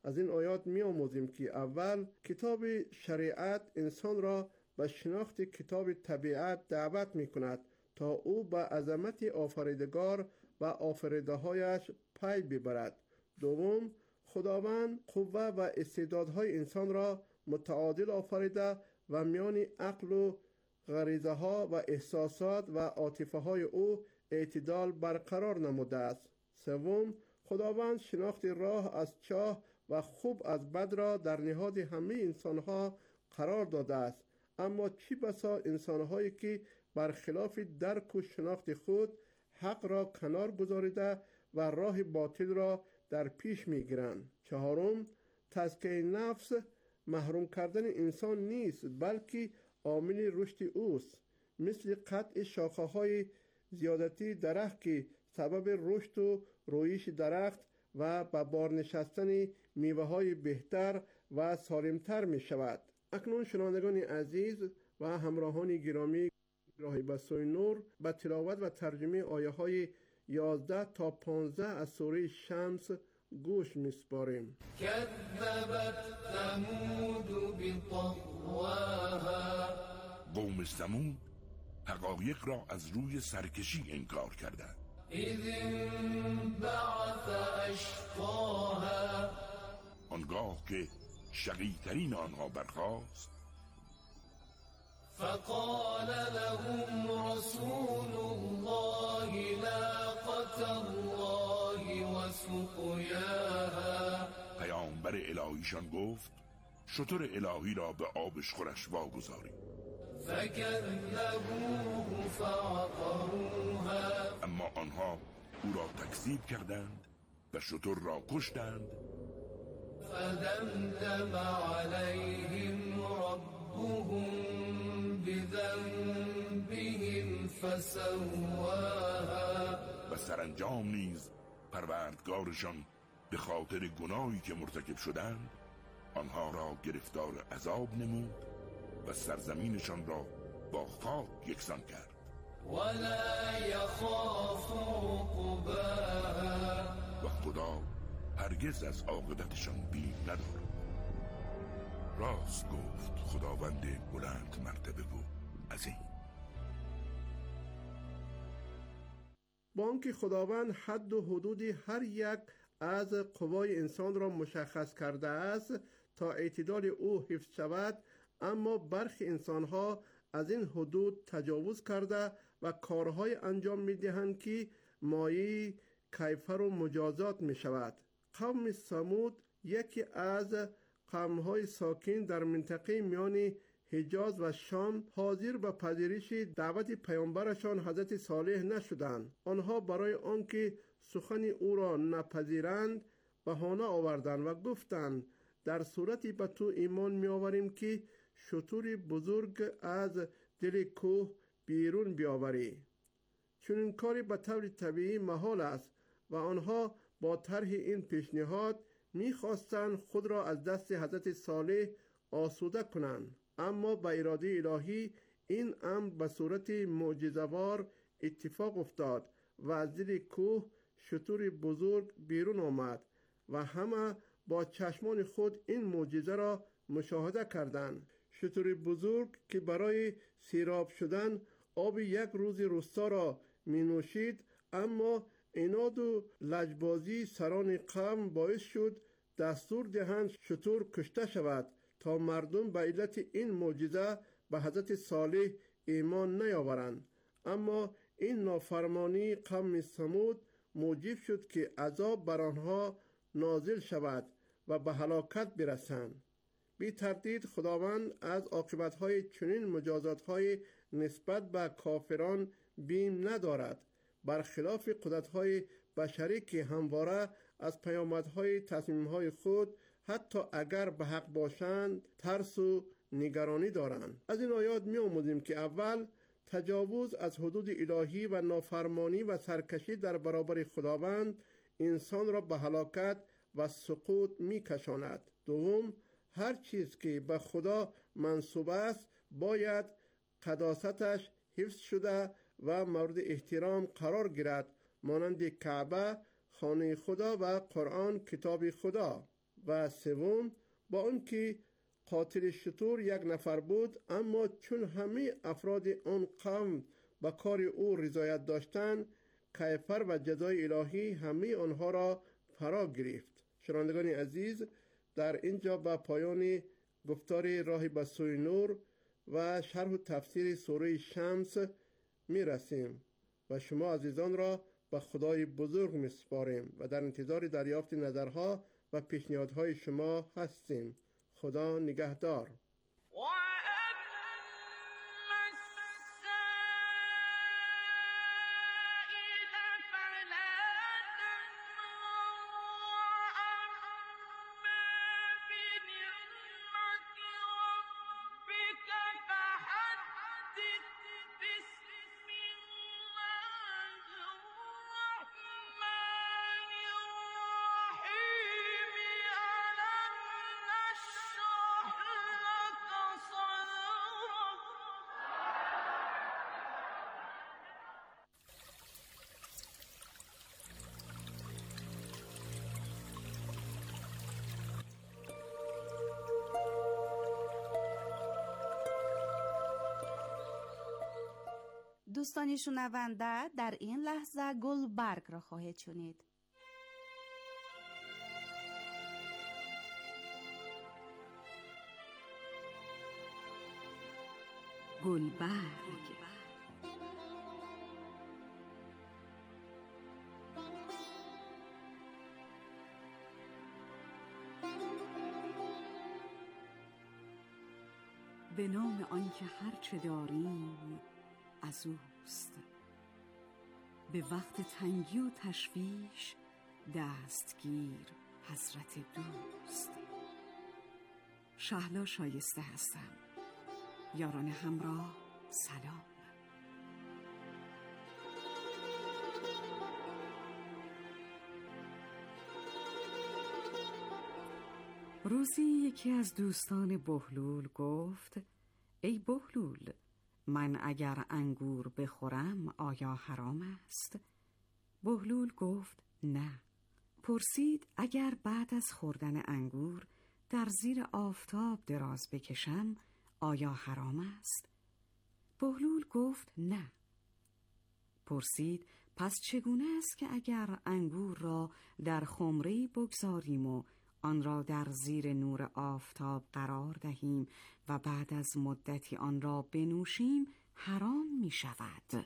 از این آیات می آموزیم که اول کتاب شریعت انسان را به شناخت کتاب طبیعت دعوت می کند تا او به عظمت آفریدگار و آفریده‌هایش پی ببرد. دوم، خداوند قوه و استعدادهای انسان را متعادل آفریده و میان عقل و غریزه ها و احساسات و عاطفه های او اعتدال برقرار نموده است. سوم، خداوند شناخت راه از چاه و خوب از بد را در نهاد همه انسانها قرار داده است. اما چی بسا انسانهایی که برخلاف درک و شناخت خود حق را کنار گذاریده و راه باطل را در پیش میگیرند. چهارم، تزکیه نفس محروم کردن انسان نیست بلکه عامل رشد اوست، مثل قطع شاخه های زیادتی درخت که سبب رشد و رویش درخت و به بار نشستن میوه های بهتر و سالمتر می شود. اکنون شنوندگان عزیز و همراهان گرامی، راهی به سوی نور به تلاوت و ترجمه آیه های 11 تا 15 از سوره شمس گوش می‌سپاریم. كذبت ثمود بطغواها. قوم ثمود حقایق را از روی سرکشی انکار کردند. اذ انبعث اشقاها. آنگاه که شقی‌ترین آنها برخاست. فقال لهم رسول الله ناقة الله وسقياها. پیامبر الهیشان گفت شتر الهی را به آبش خورش واگذارید. فكذبوه فعقروها. اما آنها او را تکذیب کردند و شتر را کشتند. فدمدم عليهم ربهم بذنبهم فسواها. و سرانجام نیز پروردگارشان به خاطر گناهی که مرتکب شدند آنها را گرفتار عذاب نمود و سرزمینشان را با خاک یکسان کرد. ولا یخاف عقباها. و خدا هرگز از عاقبتشان بیم ندارد. راست گفت خداوند بلند مرتبه و عظیم. با آنکه خداوند حد و حدود هر یک از قوای انسان را مشخص کرده است تا اعتدال او حفظ شود، اما برخی انسانها از این حدود تجاوز کرده و کارهای انجام می‌دهند که مایه کیفر و مجازات می‌شود. قوم ثمود یکی از قوم‌های ساکن در منطقه میان حجاز و شام حاضر به پذیرش دعوت پیامبرشان حضرت صالح نشدند. آنها برای آنکه سخن او را نپذیرند بهانه آوردند و گفتند در صورتی به تو ایمان می آوریم که شتر بزرگ از دل کوه بیرون بیاوری. چون این کاری به طور طبیعی محال است و آنها با طرح این پیشنهاد می‌خواستند خود را از دست حضرت صالح آسوده کنند، اما به اراده الهی این امر به صورت معجزه‌وار اتفاق افتاد و از دل کوه شتر بزرگ بیرون آمد و همه با چشمان خود این معجزه را مشاهده کردند. شتر بزرگ که برای سیراب شدن آب یک روز روستا را می نوشید، اما عناد و لجبازی سران قوم باعث شد دستور دهند شتر کشته شود تا مردم به علت این معجزه به حضرت صالح ایمان نیاورند. اما این نافرمانی قوم ثمود موجب شد که عذاب بر آنها نازل شود و به هلاکت برسند. بی تردید خداوند از عاقبت‌های چنین مجازات‌های نسبت به کافران بیم ندارد، برخلاف قدرت‌های بشری که همواره از پیامدهای تصمیم‌های خود حتی اگر به حق باشند ترس و نگرانی دارند. از این آیات می‌آموزیم که اول تجاوز از حدود الهی و نافرمانی و سرکشی در برابر خداوند انسان را به هلاکت و سقوط می‌کشاند. دوم، هر چیز که به خدا منسوب است باید قداستش حفظ شده و مورد احترام قرار گیرد، مانند کعبه، خانه خدا و قرآن کتاب خدا. و سوم با آنکه قاتل شتر یک نفر بود، اما چون همه افراد آن قوم به کار او رضایت داشتند، کیفر و جزای الهی همه آنها را فرا گرفت. شنوندگان عزیز، در اینجا به پایان گفتار راه به سوی نور و شرح و تفسیر سوره شمس می رسیم و شما عزیزان را به خدای بزرگ می سپاریم و در انتظار دریافت نظرها و پیشنهادهای شما هستیم. خدا نگهدار. دوستان شنونده، در این لحظه گلبرگ را خواهید شنید. گلبرگ. به نام آنکه هر چه داریم از اوست، به وقت تنگی و تشویش دستگیر حضرت دوست. شهلا شایسته هستم. یاران همراه سلام. روزی یکی از دوستان بهلول گفت: ای بهلول، من اگر انگور بخورم آیا حرام است؟ بهلول گفت نه. پرسید اگر بعد از خوردن انگور در زیر آفتاب دراز بکشم آیا حرام است؟ بهلول گفت نه. پرسید پس چگونه است که اگر انگور را در خمره‌ای بگذاریم و آن را در زیر نور آفتاب قرار دهیم و بعد از مدتی آن را بنوشیم حرام می شود؟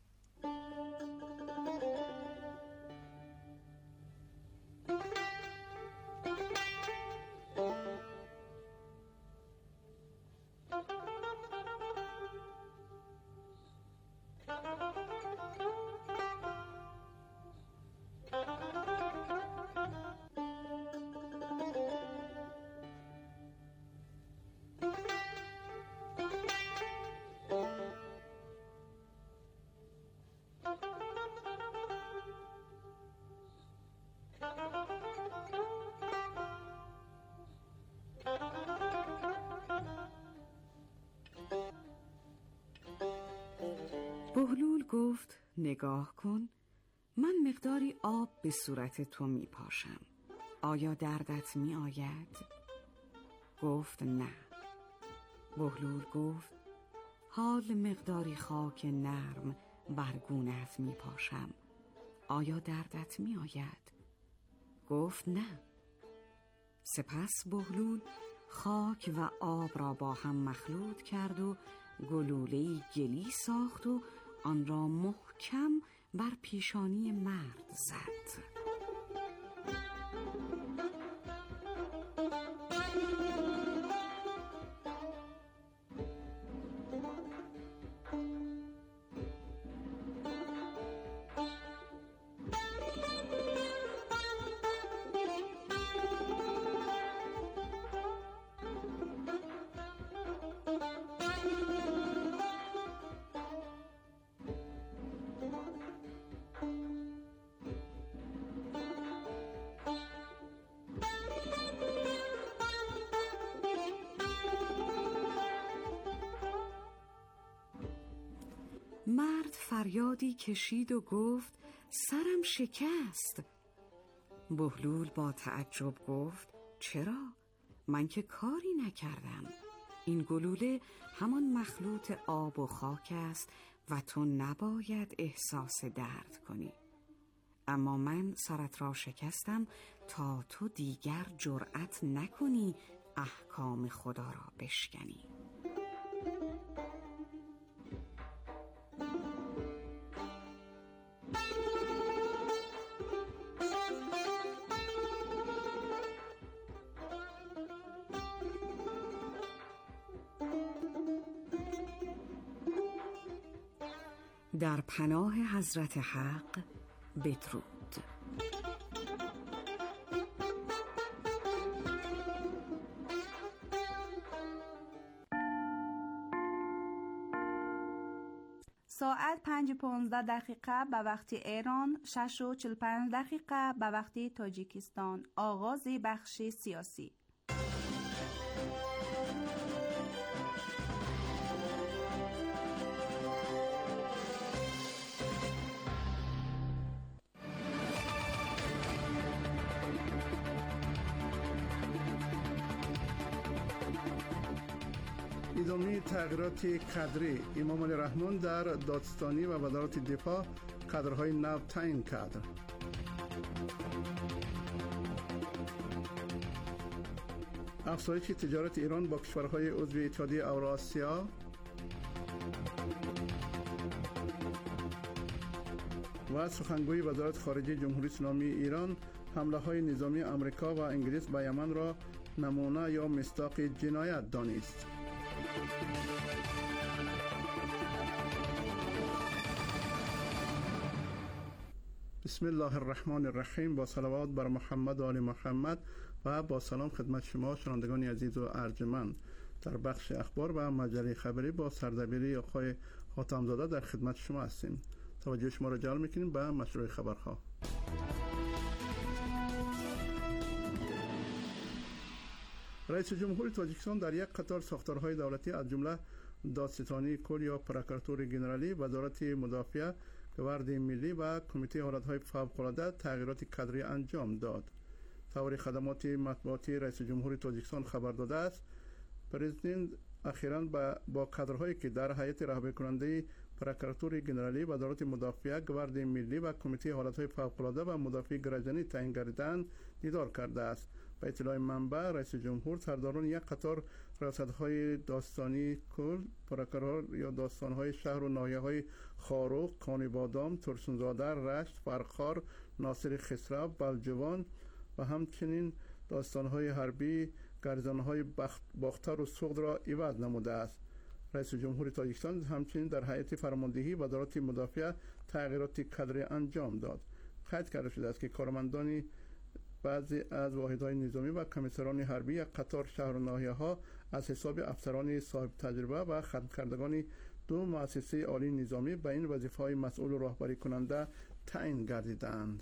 بهلول گفت نگاه کن، من مقداری آب به صورت تو می پاشم، آیا دردت می آید؟ گفت نه. بهلول گفت حال مقداری خاک نرم بر گونه‌ات می پاشم، آیا دردت می آید؟ گفت نه. سپس بهلول خاک و آب را با هم مخلوط کرد و گلوله‌ای گلی ساخت و آن را محکم بر پیشانی مرد زد. مرد فریادی کشید و گفت سرم شکست. بهلول با تعجب گفت چرا؟ من که کاری نکردم. این گلوله همان مخلوط آب و خاک است و تو نباید احساس درد کنی. اما من سرت را شکستم تا تو دیگر جرأت نکنی احکام خدا را بشکنی. در پناه حضرت حق بدرود. ساعت 5:15 به وقت ایران، 6:45 به وقت تاجیکستان. آغاز بخش سیاسی. ادامه تغییرات کادری. امام علی رحمان در دادستانی و وزارت دفاع کادرهای نو تعیین کرد. افزایش تجارت ایران با کشورهای عضو اتحادیه اوراسیا. و سخنگوی وزارت خارجه جمهوری اسلامی ایران حمله های نظامی آمریکا و انگلیس به یمن را نمونه یا مصداق جنایت دانست. بسم الله الرحمن الرحیم. با صلوات بر محمد و آل محمد و با سلام خدمت شما شنوندگان عزیز و ارجمند. در بخش اخبار و مجله خبری با سردبیری آقای حاتم‌زاده در خدمت شما هستیم. توجه شما را جلب می‌کنیم به مشروع خبرها. رئیس جمهور تاجیکستان در یک قطار ساختارهای دولتی از جمله دادستانی کل یا پروکراتور ژنرالی، وزارت مدافع، گواردی ملی و کمیته حالتهای فوق‌العاده تغییرات کادری انجام داد. طور خدمات مطبوعاتی رئیس جمهور تاجیکستان خبر داده است پرزیدنت اخیراً با کادرهایی که در هیئت رهبری کننده پروکراتور ژنرالی، وزارت مدافع، گواردی ملی و کمیته حالتهای فوق‌العاده و مدافع گرجنی تعیین گردیدند دیدار کرده است. به اطلاع منبع، رئیس جمهور سرداران یک قطار ریاست‌های داستانی کل، پروکرور یا داستان‌های شهر و ناحیه‌های خاروق، کانیبادام، ترسونزاده، رشت، فرخار، ناصر خسرو، بلجوان و همچنین داستان‌های حربی، گرزان‌های باختر و سوغد را عوض نموده است. رئیس جمهور تاجیکستان همچنین در هیئت فرماندهی وزارت مدافع تغییرات کادری انجام داد. قید کرده شده است که کارمندان بعضی از واحدهای نظامی و کمیسران حربی یک قطار شهر و ناحیه‌ها از حساب افسران صاحب تجربه و خدمتکاران دو مؤسسه عالی نظامی به این وظیفه‌های مسئول و راهبری کننده تعیین گردیدند.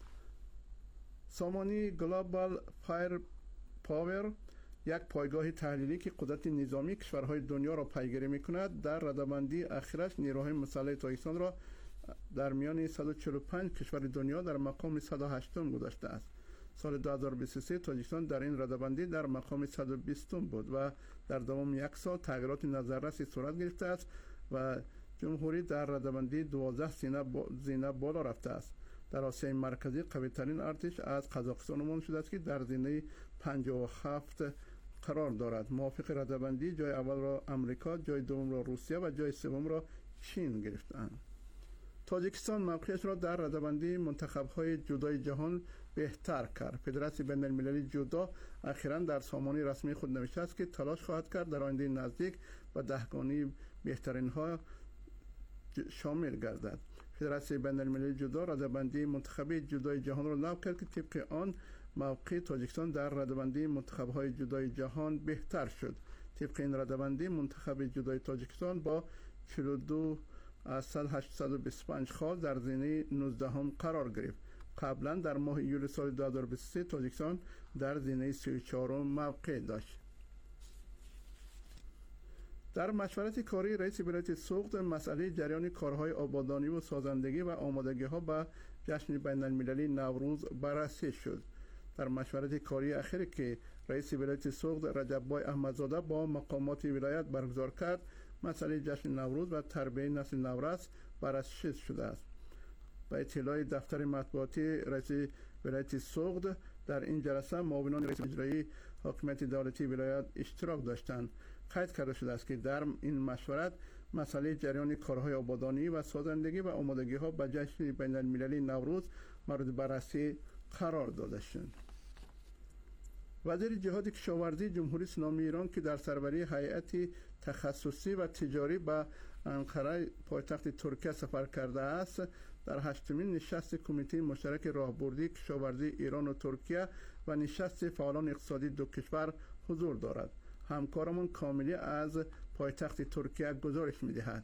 سامانی گلوبال فایر پاور، یک پایگاه تحلیلی که قدرت نظامی کشورهای دنیا را پیگیری می‌کند، در رده‌بندی اخیرش نیروهای مسلح تاجیکستان را در میان 145 کشور دنیا در مقام 108 گذاشته است. سال 2023 تاجیکستان در این رده‌بندی در مقام 120 بود و در دوام یک سال تغییرات نظررسی صورت گرفته است و جمهوری در رده‌بندی 12 زینه بالا رفته است. در آسیای مرکزی قوی‌ترین ارتش از قزاقستان عنوان شده است که در زینه 57 قرار دارد. موافق رده‌بندی جای اول را امریکا، جای دوم را روسیه و جای سوم را چین گرفتند. تاجیکستان موقعیت را در رده‌بندی منتخب‌های جودوی جهان بهتر کرد. فدراسیون بین‌المللی جودو اخیراً در سامانه رسمی خود نوشته است که تلاش خواهد کرد در آینده نزدیک و دهگانی بهترین‌ها شامل گردد. فدراسیون بین‌المللی جودو رده‌بندی منتخبی جودوی جهان را لغو کرد که طبق آن موقع تاجیکستان در رده‌بندی منتخب‌های جودوی جهان بهتر شد. طبق این رده‌بندی منتخب جودوی تاجیکستان با 42 از 825 خال در زینه 19 قرار گرفت. قبلا در ماه ایول سال 2023 تاجیکستان در زینه 34 موقع داشت. در مشورت کاری رئیس ولایت سوغد مسئله جریان کارهای آبادانی و سازندگی و آمادگی ها به جشن بین المللی نوروز بررسی شد. در مشورت کاری اخیری که رئیس ولایت سوغد رجب بای احمدزاده با مقامات ولایت برگزار کرد، مسئله جشن نوروز و تربیت نسل نورس بررسی شده است. با اطلاع دفتر مطبوعاتی رئیس ولایت سوغد، در این جلسه معاونان رئیس اجرایی حاکمیت دولتی ولایت اشتراک داشتند. قید کرده شده است که در این مشورت مسئله جریان کارهای آبادانی و سازندگی و آمادگی‌ها به جشن بین‌المللی نوروز مورد بررسی قرار داده شد. وزیر جهاد کشاورزی جمهوری اسلامی ایران که در سربری هیئت تخصصی و تجاری به انقره پایتخت ترکیه سفر کرده است، در 8مین نشست کمیته مشترک راهبردی کشاورزی ایران و ترکیه و نشست فعالان اقتصادی دو کشور حضور دارد. همکارمان کاملی از پایتخت ترکیه گزارش می‌دهد.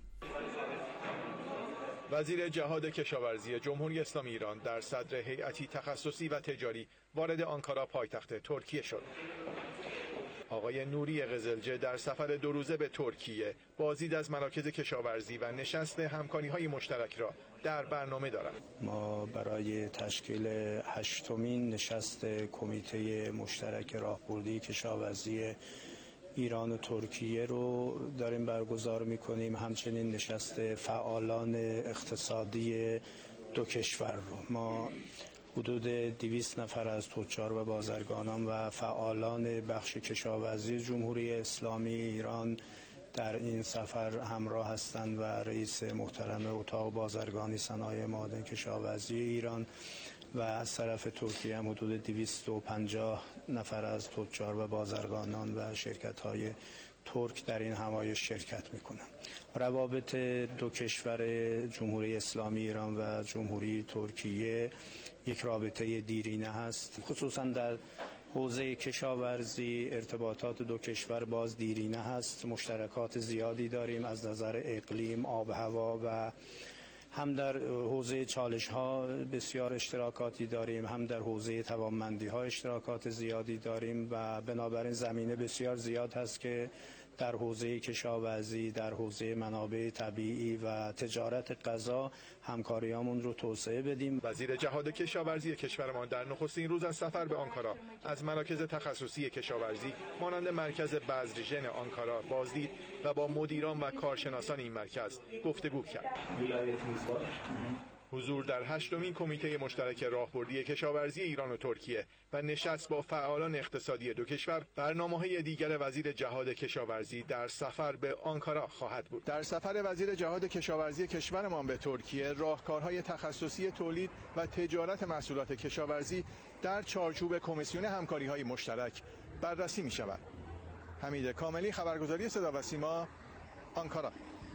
وزیر جهاد کشاورزی جمهوری اسلامی ایران در صدر هیئتی تخصصی و تجاری وارد آنکارا پایتخت ترکیه شد. آقای نوری قزلجه در سفر 2 روزه به ترکیه بازدید از مراکز کشاورزی و نشست همکاری‌های مشترک را در برنامه دارد. ما برای تشکیل 8مین نشست کمیته مشترک راهبردی کشاورزی ایران و ترکیه رو داریم برگزار می‌کنیم. همچنین نشست فعالان اقتصادی دو کشور رو. ما حدود 200 نفر از تجار و بازرگانان و فعالان بخش کشاورزی جمهوری اسلامی ایران در این سفر همراه هستند و رئیس محترم اتاق بازرگانی صنایع معادن کشاورزی ایران و از طرف ترکیه هم حدود 250 نفر از تجار و بازرگانان و شرکت‌های ترک در این همایش شرکت می‌کنند. روابط دو کشور جمهوری اسلامی ایران و جمهوری ترکیه یک رابطه دیرینه هست. خصوصا در حوزه کشاورزی ارتباطات دو کشور باز دیرینه هست. مشترکات زیادی داریم از نظر اقلیم، آب و هوا و هم در حوزه چالش‌ها بسیار اشتراکاتی داریم، هم در حوزه توانمندی‌ها اشتراکات زیادی داریم و بنابراین زمینه بسیار زیاد هست که در حوزه کشاورزی، در حوزه منابع طبیعی و تجارت غذا همکاریامون رو توسعه بدیم. وزیر جهاد کشاورزی کشورمان در نخستین روز از سفر به آنکارا از مراکز تخصصی کشاورزی مانند مرکز بذرژن آنکارا بازدید و با مدیران و کارشناسان این مرکز گفتگو کرد. حضور در 8مین کمیته مشترک راهبردی کشاورزی ایران و ترکیه و نشست با فعالان اقتصادی دو کشور برنامه‌های دیگر وزیر جهاد کشاورزی در سفر به آنکارا خواهد بود. در سفر وزیر جهاد کشاورزی کشورمان به ترکیه، راهکارهای تخصصی تولید و تجارت محصولات کشاورزی در چارچوب کمیسیون همکاری‌های مشترک بررسی می‌شود. حمید کاملی، خبرگزاری صدا و سیما، آنکارا.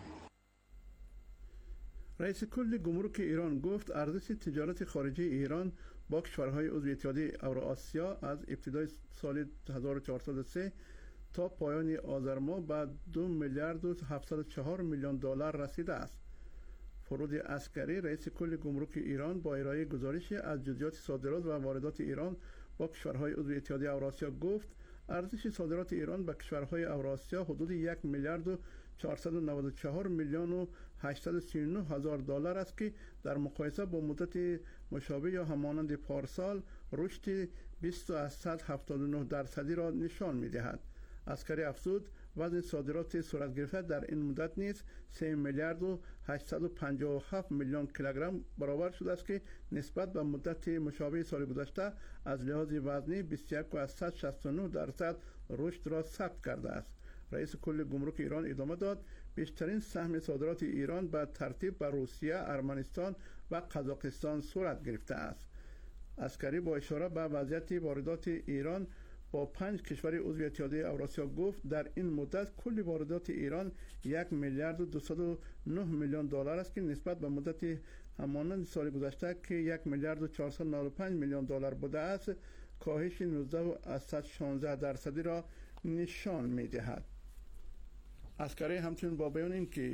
رئیس کل گمرک ایران گفت ارزش تجارت خارجی ایران با کشورهای عضو اتحادیه اوراسیا از ابتدای سال 1403 تا پایان آذر ماه به 2 میلیارد و 704 میلیون دلار رسیده است. فرود عسکری رئیس کل گمرک ایران با ارائه گزارشی از جزئیات صادرات و واردات ایران با کشورهای عضو اتحادیه اوراسیا گفت ارزش صادرات ایران به کشورهای اوراسیا حدود 1 میلیارد و 494 میلیون و 839 هزار دلار است که در مقایسه با مدت مشابه یا همانند پارسال رشد 20 از 179 درصدی را نشان می‌دهد. عسکری افزود وزن صادرات صورت گرفته در این مدت نیز 3 میلیارد و 857 میلیون کیلوگرم برابر شده است که نسبت به مدت مشابه سال گذشته از لحاظ وزنی 21 از 169 درصد رشد را ثبت کرده است. رئیس کل گمرک ایران ادامه داد بیشترین سهم صادرات ایران به ترتیب به روسیه، ارمنستان و قزاقستان صورت گرفته است. عسکری با اشاره به وضعیت واردات ایران با 5 کشور عضو اتحادیه اوراسیا گفت در این مدت کل واردات ایران 1 میلیارد و 209 میلیون دلار است که نسبت به مدت همانند سال گذشته که 1 میلیارد و 495 میلیون دلار بوده است کاهش 19 از 116 درصدی را نشان می‌دهد. عسکری همچنین با بیان اینکه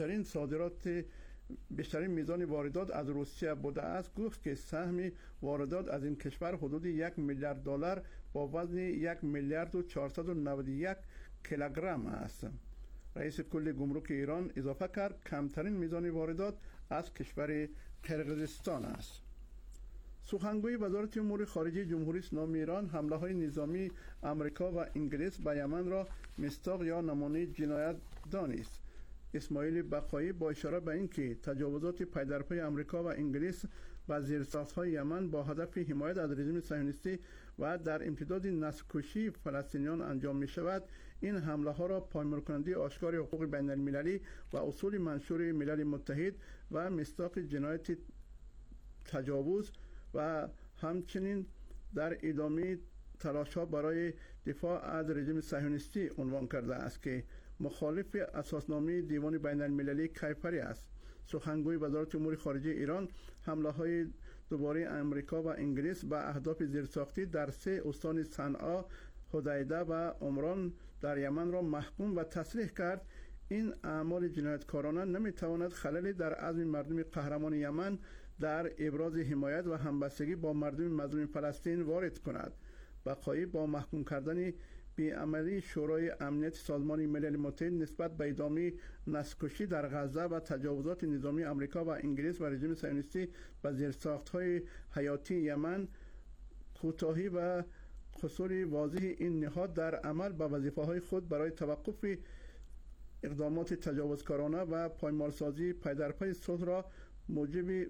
بیشترین میزان واردات از روسیه بوده است گفت که سهم واردات از این کشور حدود 1 میلیارد دلار با وزن 1 میلیارد و 491 کیلوگرم است. رئیس کل گمرک ایران اضافه کرد کمترین میزان واردات از کشور قرقیزستان است. سخنگوی وزارت امور خارجه جمهوری اسلامی ایران حمله‌های نظامی آمریکا و انگلیس به یمن را مصداق یا نمونه جنایت دانست. اسماعیل بقایی با اشاره به اینکه تجاوزات پیدرپی آمریکا و انگلیس و زیرساخت‌های یمن با هدف حمایت از رژیم صهیونیستی و در امتداد نسل‌کشی فلسطینیان انجام می‌شود، این حمله‌ها را پایمال‌کننده آشکار حقوق بین‌المللی و اصول منشور ملل متحد و مصداق جنایت تجاوز و همچنین در ادامه تلاش‌ها برای دفاع از رژیم صهیونیستی عنوان کرده است که مخالف اساسنامه دیوان بین‌المللی کیفری است. سخنگوی وزارت امور خارجه ایران حمله‌های دوباره امریکا و انگلیس به اهداف زیرساختی در 3 استان صنعا، حدیده و عمران در یمن را محکوم و تصریح کرد. این اعمال جنایتکارانه نمی‌تواند خللی در عزم مردم قهرمان یمن در ابراز حمایت و همبستگی با مردم مظلوم فلسطین وارد کند. بقایی با محکوم کردن بی‌عملی شورای امنیت سازمان ملل متحد نسبت به ادامه نسل‌کشی در غزه و تجاوزات نظامی آمریکا و انگلیس و رژیم صهیونیستی به زیرساخت‌های حیاتی یمن، کوتاهی و قصور واضح این نهاد در عمل به وظیفه‌های خود برای توقف اقدامات تجاوزکارانه و پایمالسازی پیدرپی صلح را موجب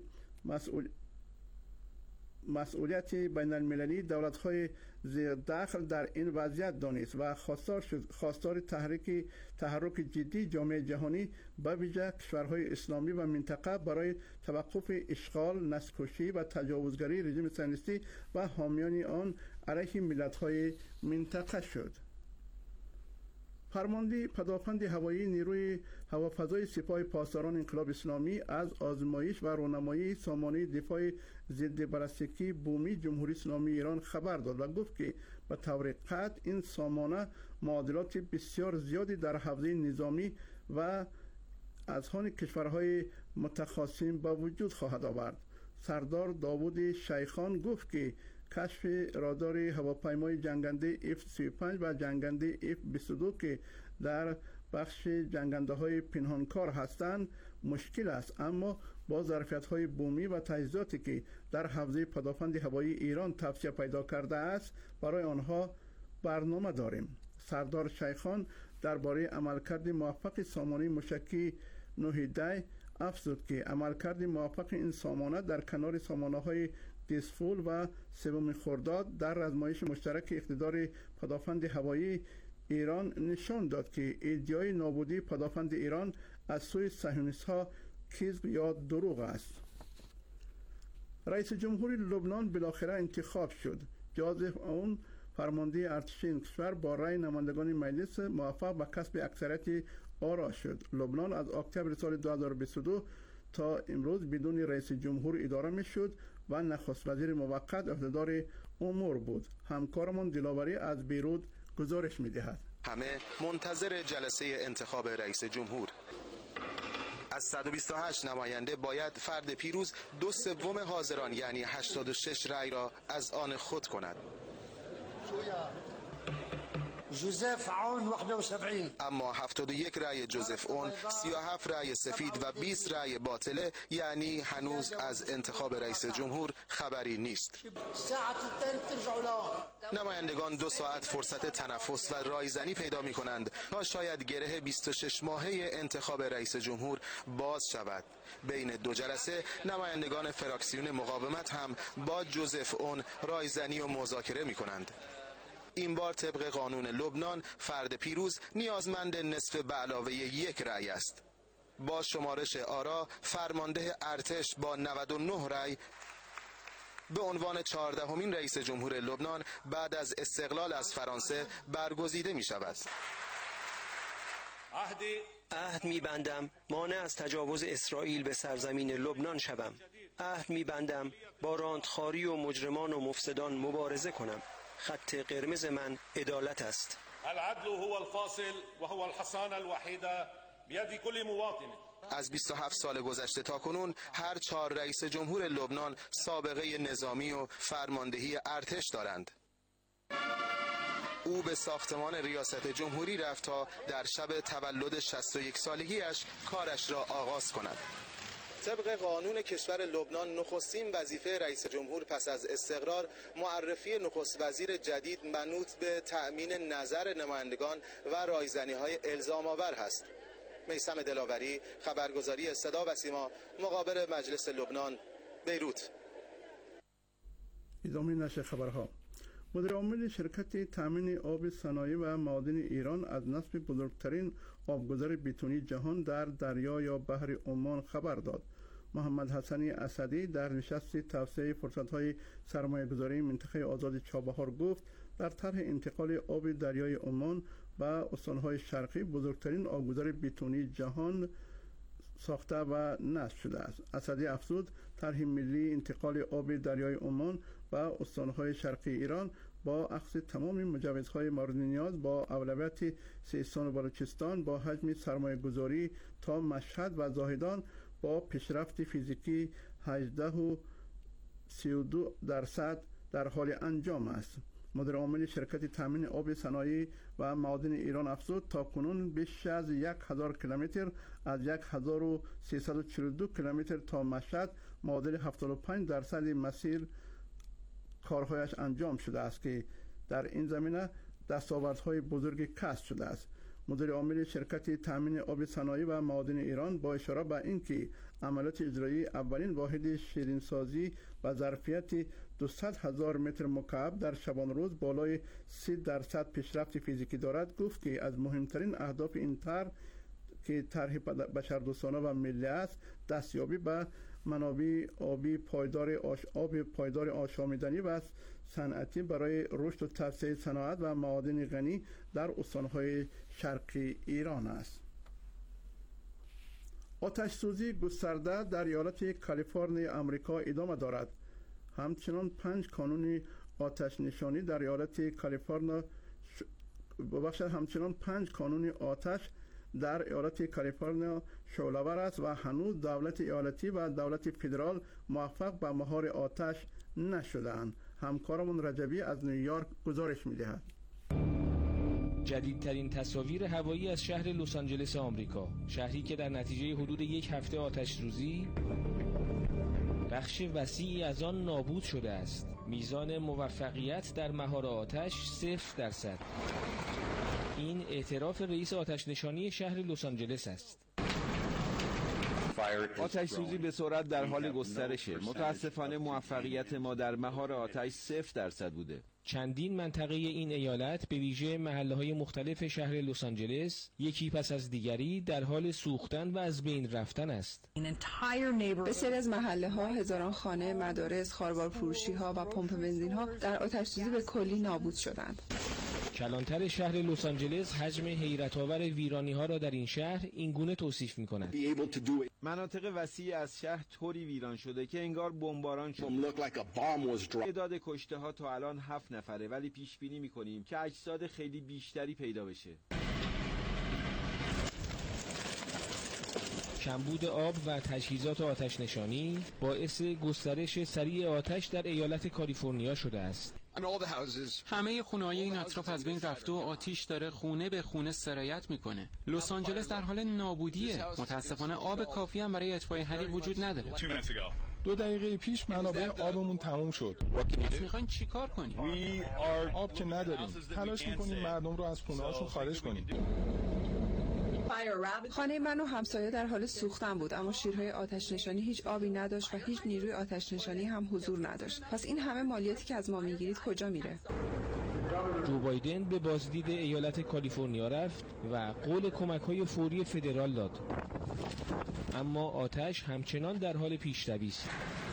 مسئولیت بین المللی دولت‌های زیر دخل در این وضعیت دانست و خواستار تحرک جدی جامعه جهانی به ویژه کشورهای اسلامی و منطقه برای توقف اشغال، نسل‌کشی و تجاوزگری رژیم صهیونیستی و حامیان آن علیه ملت‌های منطقه شد. فرمانده پدافند هوایی نیروی هوافضای سپاه پاسداران انقلاب اسلامی از آزمایش و راهنمایی سامانه دفاع ضد بالستیکی بومی جمهوری اسلامی ایران خبر داد و گفت که به طور قطع این سامانه معادلات بسیار زیادی در حوزه نظامی و اذهان کشورهای متخاصم به وجود خواهد آورد. سردار داوود شیخان گفت که کشف رادار هواپیمای جنگنده F-35 و جنگنده F-22 که در بخش جنگنده های پنهانکار هستند مشکل است، اما با ظرفیت های بومی و تجهیزاتی که در حوزه پدافند هوایی ایران توسعه پیدا کرده است برای آنها برنامه داریم. سردار شیخان درباره عملکرد موفق سامانه موشکی 9 افزود که عملکرد موفق این سامانه در کنار سامانه های دیسفول و 3 خرداد در آزمایش مشترک اقتدار پدافند هوایی ایران نشان داد که ادعای نابودی پدافند ایران از سوی صهیونیست‌ها کذب یا دروغ است. رئیس جمهوری لبنان بالاخره انتخاب شد. جوزف اون فرمانده ارتش این کشور با رأی نمایندگان مجلس موفق به کسب اکثریت آرا شد. لبنان از اکتبر سال 2022 تا امروز بدون رئیس جمهور اداره میشد و نخست وزیر موقت عهدهدار امور بود. همکارمان دلاوری از بیروت گزارش میدهد. همه منتظر جلسه انتخاب رئیس جمهور. از 128 نماینده باید فرد پیروز 2/3 حاضران یعنی 86 رأی را از آن خود کند. جوزف اون 71 اما 71 رأی جوزف اون، 37 رأی سفید و 20 رأی باطله، یعنی هنوز از انتخاب رئیس جمهور خبری نیست. نمایندگان 2 ساعت فرصت تنفس و رایزنی پیدا می کنند تا شاید گره 26 ماهه انتخاب رئیس جمهور باز شود. بین 2 جلسه نمایندگان فراکسیون مقاومت هم با جوزف اون رایزنی و مذاکره می کنند. این بار طبق قانون لبنان فرد پیروز نیازمند نصف به علاوه 1 رأی است. با شمارش آرا فرمانده ارتش با 99 رأی به عنوان 14مین رئیس جمهور لبنان بعد از استقلال از فرانسه برگزیده می شود. عهد می‌بندم مانع از تجاوز اسرائیل به سرزمین لبنان شوم. عهد می‌بندم با راندخواری و مجرمان و مفسدان مبارزه کنم. خط قرمز من عدالت است. العدل هو الفاصل و هو الحصانة الوحيدة بيد كل مواطن. از 27 سال گذشته تا کنون هر 4 رئیس جمهور لبنان سابقه نظامی و فرماندهی ارتش دارند. او به ساختمان ریاست جمهوری رفت تا در شب تولد 61 سالگیش کارش را آغاز کند. طبق قانون کشور لبنان نخستین وظیفه رئیس جمهور پس از استقرار معرفی نخست وزیر جدید منوط به تأمین نظر نمایندگان و رایزنی‌های الزام آور هست. میثم دلاوری، خبرگزاری صدا و سیما، مقابر مجلس لبنان، بیروت. ادامه نشر خبرها. مدیر عامل شرکت تامین آب صنایع و معادن ایران از نصب بزرگترین آبگذر بیتونی جهان در دریا یا بحر عمان خبر داد. محمد حسنی اسدی در نشست توسعه فرصت‌های سرمایه‌گذاری منطقه آزاد چابهار گفت در طرح انتقال آب دریای عمان و استان‌های شرقی بزرگترین آبگذر بیتونی جهان ساخته و نصب شده است. اسدی افزود طرح ملی انتقال آب دریای عمان و استان‌های شرقی ایران با اخذ تمام مجوزهای مورد نیاز با اولویت سیستان و بلوچستان با حجم سرمایه‌گذاری تا مشهد و زاهدان با پیشرفت فیزیکی 18.32% در حال انجام است. مدیر عامل شرکت تامین آب صنایع و معادن ایران افزود تاکنون بیش از 1000 کیلومتر از 1342 کیلومتر تا مشهد معادل 75% مسیر کارهایش انجام شده است که در این زمینه دستاوردهای بزرگی کسب شده است. مدیر عامل شرکت تامین آب صنایع و معادن ایران با اشاره به اینکه عملیات اجرایی اولین واحد شیرینسازی و ظرفیت 200,000 متر مکعب در شبانه روز بالای 30% پیشرفت فیزیکی دارد، گفت که از مهمترین اهداف این طرح که طرح بشردوستانه و ملی است دستیابی به منابع آبی پایدار آشامیدنی و صنعتی برای رشد و توسعه صنایع و معادن غنی در استان‌های شرقی ایران است. آتش سوزی گسترده در ایالت کالیفرنیا آمریکا ادامه دارد. همچنان 5 کانون آتش نشانی در ایالت کالیفرنیا همچنان 5 کانون آتش در ایالت کالیفرنیا شعله‌ور است و هنوز دولت ایالتی و دولت فدرال موفق به مهار آتش نشدند. همکارمون رجبی از نیویورک گزارش می‌دهد. جدیدترین تصاویر هوایی از شهر لس آنجلس آمریکا، شهری که در نتیجه حدود یک هفته آتش سوزی بخش وسیعی از آن نابود شده است. میزان موفقیت در مهار آتش 0%. این اعتراف رئیس آتش نشانی شهر لس آنجلس است. آتش سوزی به سرعت در حال گسترشه. متاسفانه موفقیت ما در مهار آتش 0% بوده. چندین منطقه این ایالت به ویژه محله‌های مختلف شهر لس آنجلس یکی پس از دیگری در حال سوختن و از بین رفتن است. بسیاری از محله‌ها، هزاران خانه، مدارس، خاربار فروشی‌ها و پمپ بنزین‌ها در آتش سوزی به کلی نابود شدند. کلانتر شهر لس آنجلس حجم حیرت‌آور ویرانی‌ها را در این شهر اینگونه توصیف می‌کند. مناطق وسیع از شهر طوری ویران شده که انگار بمباران شده. تعداد کشته‌ها تا الان 7 نفره، ولی پیش بینی می‌کنیم که اجساد خیلی بیشتری پیدا بشه. کمبود آب و تجهیزات آتش نشانی باعث گسترش سریع آتش در ایالت کالیفرنیا شده است. همه خونه‌های این اطراف از بین رفته و آتش داره خونه به خونه سرایت میکنه. لس آنجلس در حال نابودیه. متاسفانه آب کافی هم برای اطفای حریق وجود نداره. 2 دقیقه پیش منابع آبمون تموم شد. میخواین چی کار کنیم؟ آب که نداریم. تلاش میکنیم مردم رو از خونه‌هاشون خارج کنیم. خانه من و همسایه در حال سوختن بود، اما شیرهای آتش نشانی هیچ آبی نداشت و هیچ نیروی آتش نشانی هم حضور نداشت. پس این همه مالیاتی که از ما میگیرید کجا میره؟ جو بایدن به بازدید ایالت کالیفرنیا رفت و قول کمک‌های فوری فدرال داد. اما آتش همچنان در حال پیشروی است.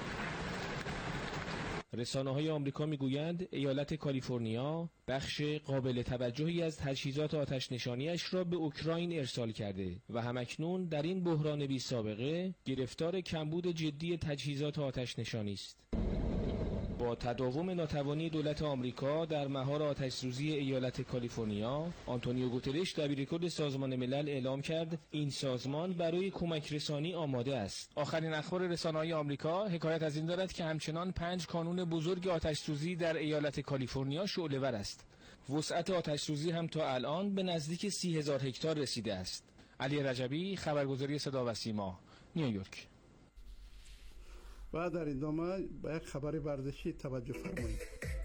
رسانه‌های آمریکا میگویند ایالت کالیفرنیا بخش قابل توجهی از تجهیزات آتش نشانیش را به اوکراین ارسال کرده و همکنون در این بحران بی سابقه گرفتار کمبود جدی تجهیزات آتش نشانی است. با تداوم ناتوانی دولت آمریکا در مهار آتش سوزی ایالت کالیفرنیا، آنتونیو گوترش دبیرکل سازمان ملل اعلام کرد این سازمان برای کمک رسانی آماده است. آخرین اخبار رسانه‌های آمریکا حکایت از این دارد که همچنان 5 کانون بزرگ آتش سوزی در ایالت کالیفرنیا شعله‌ور است. وسعت آتش سوزی هم تا الان به نزدیک 30,000 هکتار رسیده است. علی رجبی، خبرگزاری صدا و سیما، نیویورک. و در ادامه به یک خبر ورزشی توجه فرمایید.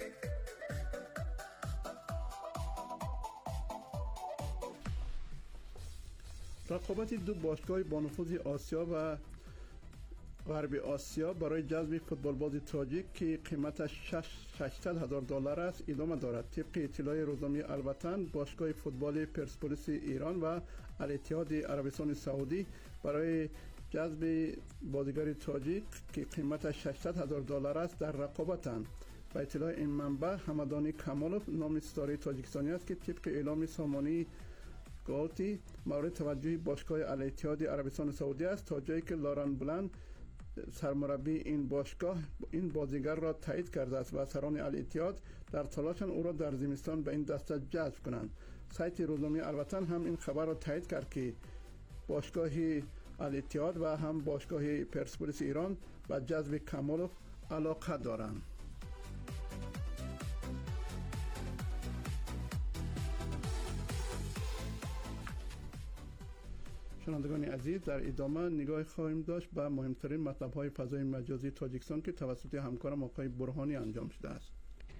رقابت دو باشگاه با نفوذ آسیا و غرب آسیا برای جذب فوتبالباز تاجیک که قیمتش $600,000 است ادامه دارد. طبق اطلاع روزنامه الوطن، باشگاه فوتبال پرسپولیس ایران و الاتحاد عربستان سعودی برای جذب بازیگر تاجیک که قیمتش $600,000 است در رقابتند. به اطلاع این منبع، حمدانی کمالوف نام ستاره تاجیکستانی است که طبق اعلام سامانی گالتی مورد توجه باشگاه الاتحاد عربستان سعودی است، تا جایی که لارن بلند سرمربی این باشگاه این بازیگر را تایید کرده است و سران الاتحاد در تلاشند او را در زمستان به این دسته جذب کنند. سایت روزنامه الوطن هم این خبر را تایید کرد که باشگاه الاتحاد و هم باشگاه پرسپولیس ایران به جذب کمالوف علاقه دارند. شنوندگان عزیز، در ادامه نگاه خواهیم داشت به مهمترین مطلب‌های فضای مجازی تاجیکستان که توسط همکارم آقای برهانی انجام شده است.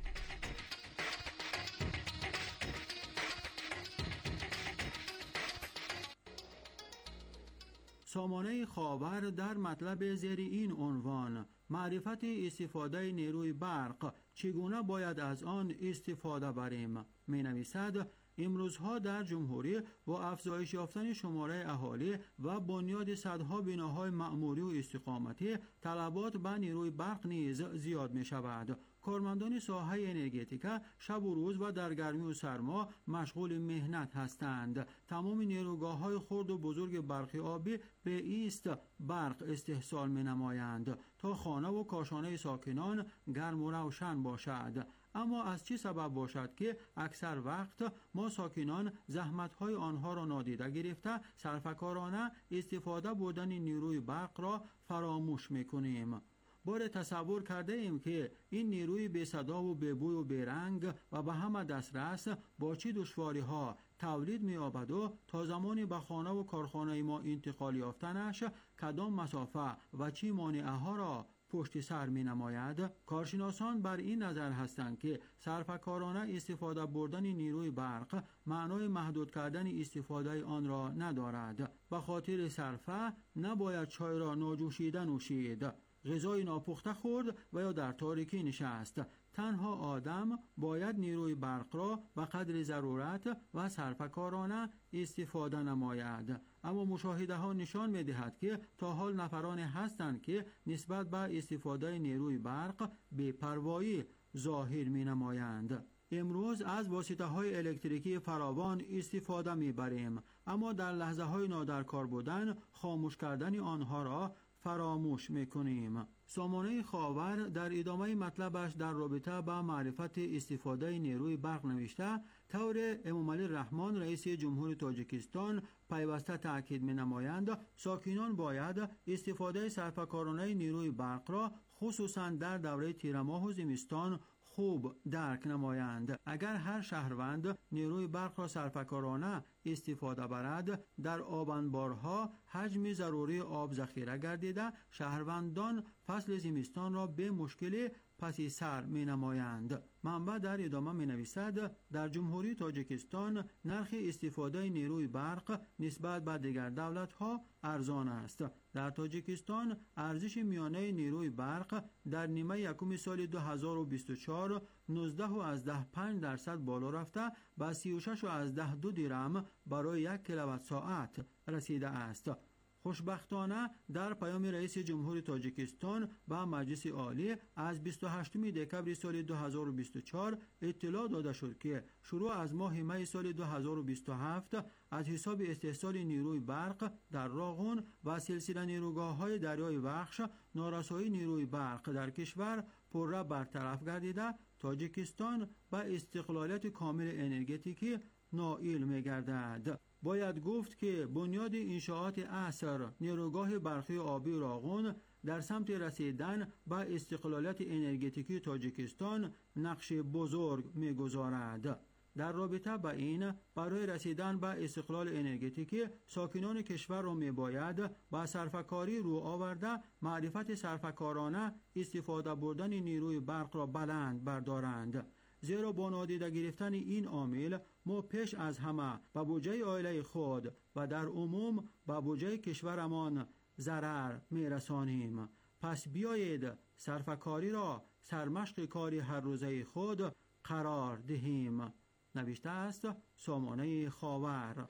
سامانه خاور در مطلب زیر این عنوان: معرفت استفاده نیروی برق، چگونه باید از آن استفاده بریم، می نویسد: امروزها در جمهوری با افزایش یافتن شماره اهالی و بنیاد صدها بناهای معموری و استقامتی، طلبات به نیروی برق نیز زیاد می شود. کارمندان ساحه انرژتیکا شب و روز و در گرمی و سرما مشغول مهنت هستند. تمام نیروگاه‌های خرد و بزرگ برقی آبی به ایست برق استحصال می نمایند تا خانه و کاشانه ساکنان گرم و روشن باشد. اما از چه سبب باشد که اکثر وقت ما ساکنان زحمت‌های آنها را نادیده گرفته سرفکارانه استفاده بردن نیروی برق را فراموش می‌کنیم؟ بار تصور کرده ایم که این نیروی بی صدا و بی بوی و بی رنگ و به همه دسترس با چه دشواری‌ها تولید می‌یابد و تا زمانی به خانه و کارخانه ما انتقال یافتنش کدام مسافه و چه مانع‌ها را پشت سر می نماید؟ کارشناسان بر این نظر هستند که سرفکارانه استفاده بردن نیروی برق معنای محدود کردن استفاده آن را ندارد. به خاطر صرفه نباید چای را ناجوشیده نوشید، غذای ناپخته خورد و یا در تاریکی نشست. تنها آدم باید نیروی برق را به قدر ضرورت و سرفکارانه استفاده نماید. اما مشاهده ها نشان می دهد که تا حال نفرانی هستند که نسبت به استفاده نیروی برق بی‌پروایی ظاهر می نمایند. امروز از واسطه های الکتریکی فراوان استفاده می بریم، اما در لحظه های نادرکار بودن خاموش کردن آنها را فراموش میکنیم. سامانه خاور در ادامه مطلبش در رابطه با معرفت استفاده نیروی برق نوشته: طور امامعلی رحمان رئیس جمهور تاجیکستان پیوسته تاکید می نمایند ساکنان باید استفاده سرفکارانه نیروی برق را خصوصا در دوره تیر ماه و زمستان خوب درک نمایند. اگر هر شهروند نیروی برق را سرفکارانه استفاده برد، در آبانبارها حجم ضروری آب ذخیره گردیده شهروندان فصل زمستان را به مشکل پسی سر می نمایند. منبع در ادامه می نویسد: در جمهوری تاجیکستان نرخ استفاده نیروی برق نسبت به دیگر دولت ها ارزان است. در تاجیکستان ارزش میانه نیروی برق در نیمه یکم سال 2024 19.5% بالا رفته به 36.2 درم برای 1 کیلووات ساعت رسیده است. خوشبختانه در پیام رئیس جمهور تاجیکستان و مجلس عالی از 28 دکبر سال 2024 اطلاع داده شد که شروع از ماه می سال 2027 از حساب استحصال نیروی برق در راغون و سلسله نیروگاه‌های دریای وخش نارسایی نیروی برق در کشور پرره برطرف گردیده تاجیکستان به استقلالیت کامل انرژتیکی نائل می‌گردد. باید گفت که بنیاد انشاءات عصر نیروگاه برقی آبی راغون در سمت رسیدن به استقلالیت انرژتیکی تاجیکستان نقش بزرگ می‌گذارد. در رابطه با این برای رسیدن به استقلال انرژتیکی ساکنان کشور را میباید با صرفه‌کاری رو آورده معرفت صرفه‌کارانه استفاده بردن نیروی برق را بلند بردارند. زیرا با نادیده گرفتن این عامل ما پیش از همه به بودجه عائله خود و در عموم به بودجه کشورمان ضرر میرسانیم. پس بیایید صرفه‌کاری را سرمشق کاری هر روزه خود قرار دهیم. نوشته است سامانه خاور.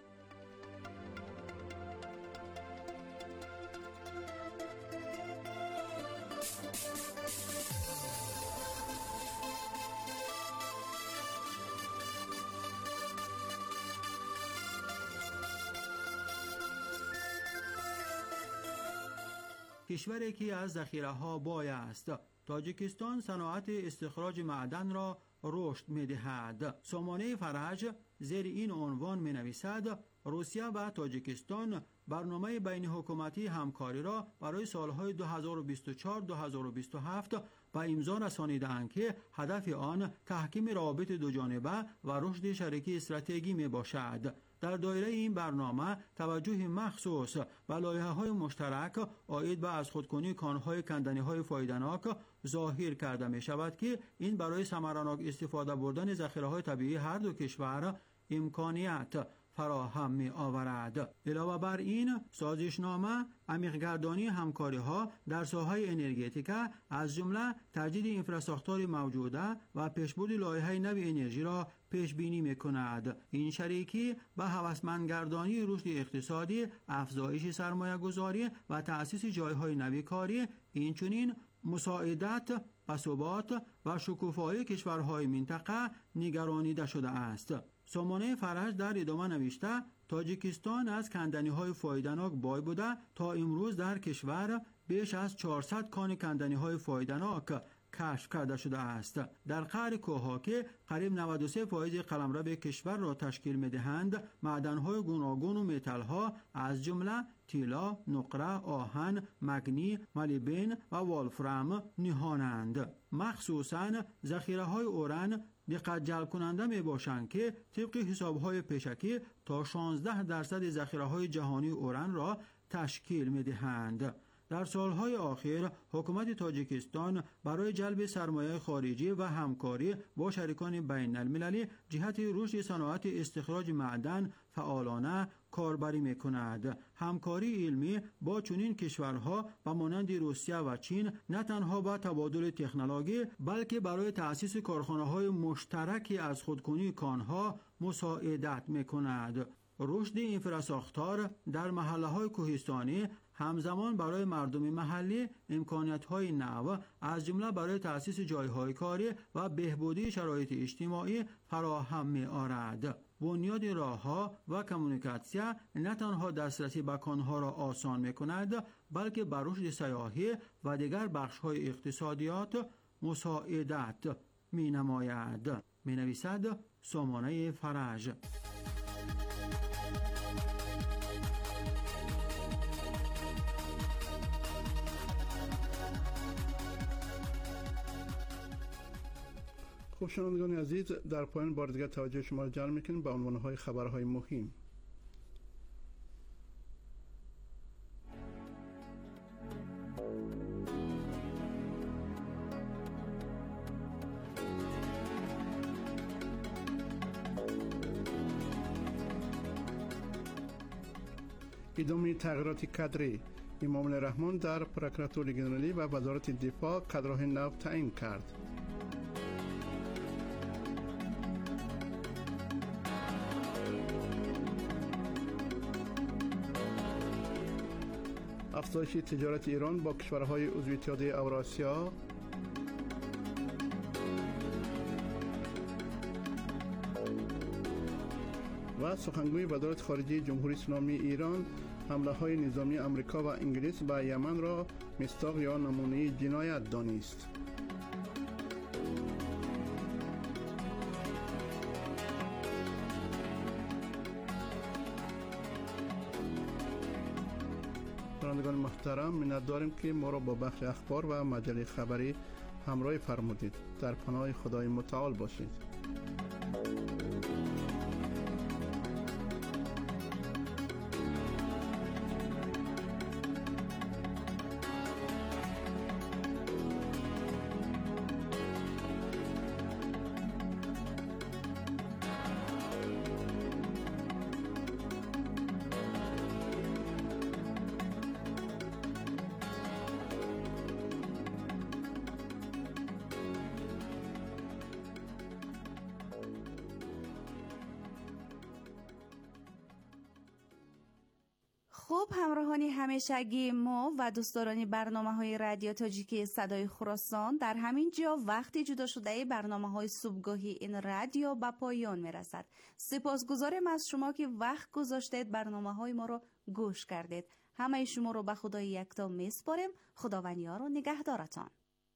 کشوری که از ذخیره‌ها بای است. تاجیکستان صنعت استخراج معدن را رشد می‌دهد. سامانه فرج زیر این عنوان می‌نویسد روسیه و تاجیکستان برنامه بین حکومتی همکاری را برای سالهای 2024-2027 به امضا رسانیدند که هدف آن تحکیم روابط دوجانبه و رشد شریکی استراتژیکی میباشد. در دایره این برنامه توجه مخصوص به لایحه‌های مشترک عاید به از خودکنی کانهای کندنی‌های فایده‌ناک ظاهر کرده می شود که این برای ثمره‌ناک استفاده بردن ذخیره‌های طبیعی هر دو کشور امکانیت فراهم می آورد. علاوه بر این سازشنامه عمیق‌گردانی همکاری‌ها در ساحه انرژتیکا از جمله تجدید اینفراستراکچور موجوده و پیشبرد لایحه نو انرژی را پیش بینی می‌کند. این شریکی به هوسمندگردانی رشد اقتصادی، افزایش سرمایه‌گذاری و تأسیس جای‌های نوی کاری، اینچنین مساعدت به ثبات و شکوفایی کشورهای منطقه نگرانیده شده است. سامانه فرج در ادامه نوشته تاجیکستان از کندنی‌های فایده‌ناک بای بوده تا امروز در کشور بیش از 400 کان کندنی‌های فایده‌ناک کشف کرده شده است. در قعر کوه‌ها که قریب 93% قلمرو کشور را تشکیل می‌دهند، معدن‌های گوناگون و متال‌ها از جمله طلا، نقره، آهن، مگنی، مالیبدن و والفرام نهانند. مخصوصاً ذخیره‌های اوران دقت جلب کننده می باشند که طبق حساب‌های پیشکی تا 16% ذخیره‌های جهانی اوران را تشکیل می‌دهند. در سالهای آخر حکومت تاجیکستان برای جلب سرمایه خارجی و همکاری با شریکان بین المللی جهت رشد صنعت استخراج معدن فعالانه کاربری می‌کند. همکاری علمی با چنین کشورها به مانند روسیه و چین نه تنها با تبادل تکنولوژی بلکه برای تأسیس کارخانه‌های مشترکی از خودکنی کانها مساعدت می‌کند. رشد اینفراستراکچور در محله‌های کوهستانی همزمان برای مردم محلی امکانیت‌های نو از جمله برای تأسیس جای‌های کاری و بهبودی شرایط اجتماعی فراهم می‌آورد. بنیاد راه‌ها و کمیونیکاسیون نه تنها دسترسی به کانها را آسان می‌کند بلکه بر رشد سیاحی و دیگر بخش‌های اقتصادیات مساعدت می‌نماید. می‌نویسد سامانه فرج. خب شنوندگان عزیز، در پایان بار دیگر توجه شما را جلب می‌کنیم به عنوان‌های خبرهای مهم. ادامه تغییرات کادری. امام رحمان در پروکراتوری ژنرالی و وزارت دفاع کادرهای نو تعیین کرد. افزایش تجارت ایران با کشورهای عضو اتحادیه اوراسیا. و سخنگوی وزارت خارجه جمهوری اسلامی ایران حمله‌های نظامی آمریکا و انگلیس به یمن را مصداق یا نمونه جنایت دانست. شنوندگان محترم، منت داریم که ما را با بخش اخبار و مجله خبری همراه فرمودید. در پناه خدای متعال باشید. خب همراهان همیشگی ما و دوستداران برنامه‌های رادیو تاجیکی صدای خراسان، در همین جا وقتی جدا شده برنامه‌های صبحگاهی این رادیو به پایان میرسد. سپاسگزارم از شما که وقت گذاشتید برنامه‌های ما رو گوش کردید. همه شما رو به خدای یکتا میسپاریم. خداوند یار و نگهدارتان.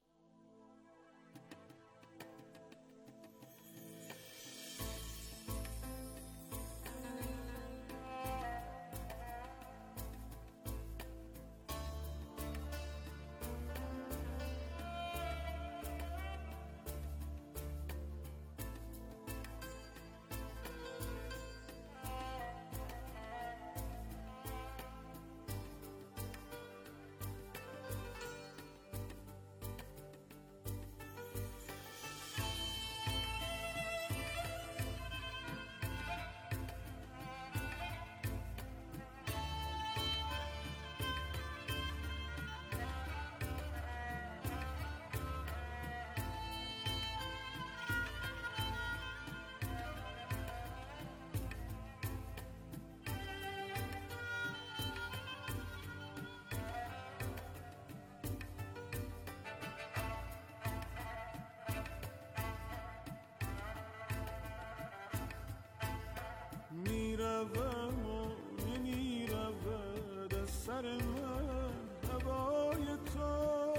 میروم و نمیرود از سر من هوای تو،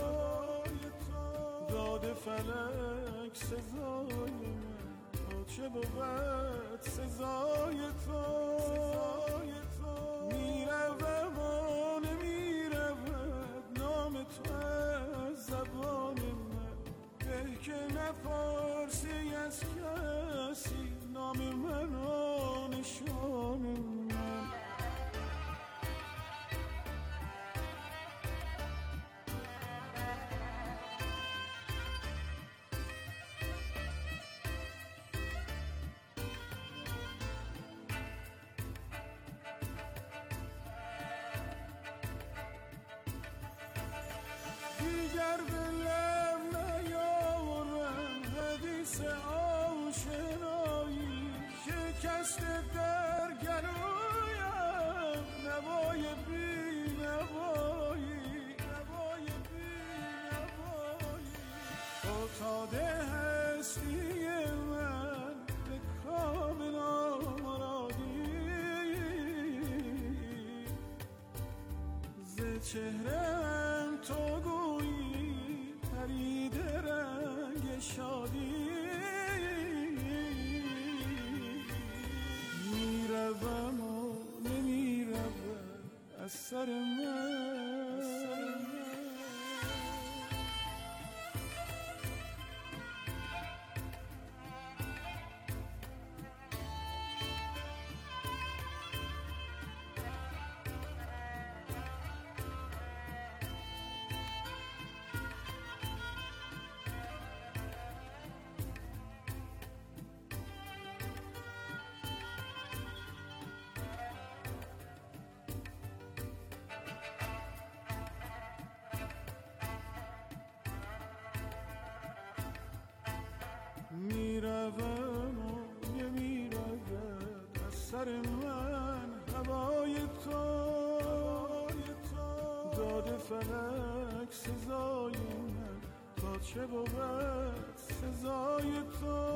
داد فلک سزای من تا چه بود سزای تو. میروم و نمیرود نام تو از زبان من، به که نپرسی از کسی نام من و نشان من. دیگر دلم نیارم حدیث آشنایی، شکست در گلویم نوای بی نوایی، افتاده هستی من به کام نامرادی، ز چهره‌ام تو گویی پریده رنگ شادی. میروم و نمیرود از سر من. میروم و نمیرود از سر من هوای تو، داد فلک سزای من تا چه بود سزای تو.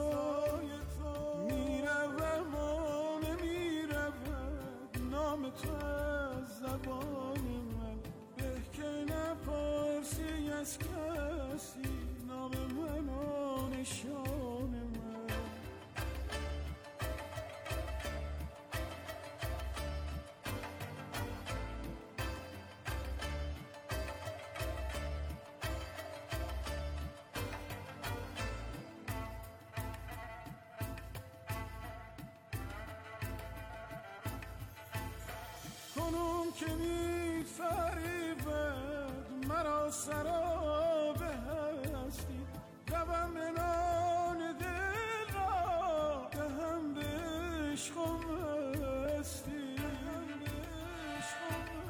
میروم و نمیرود نام تو از زبان من، به که نپرسی از کسی نام من و نشان من. کنون که می فریبد مرا سرا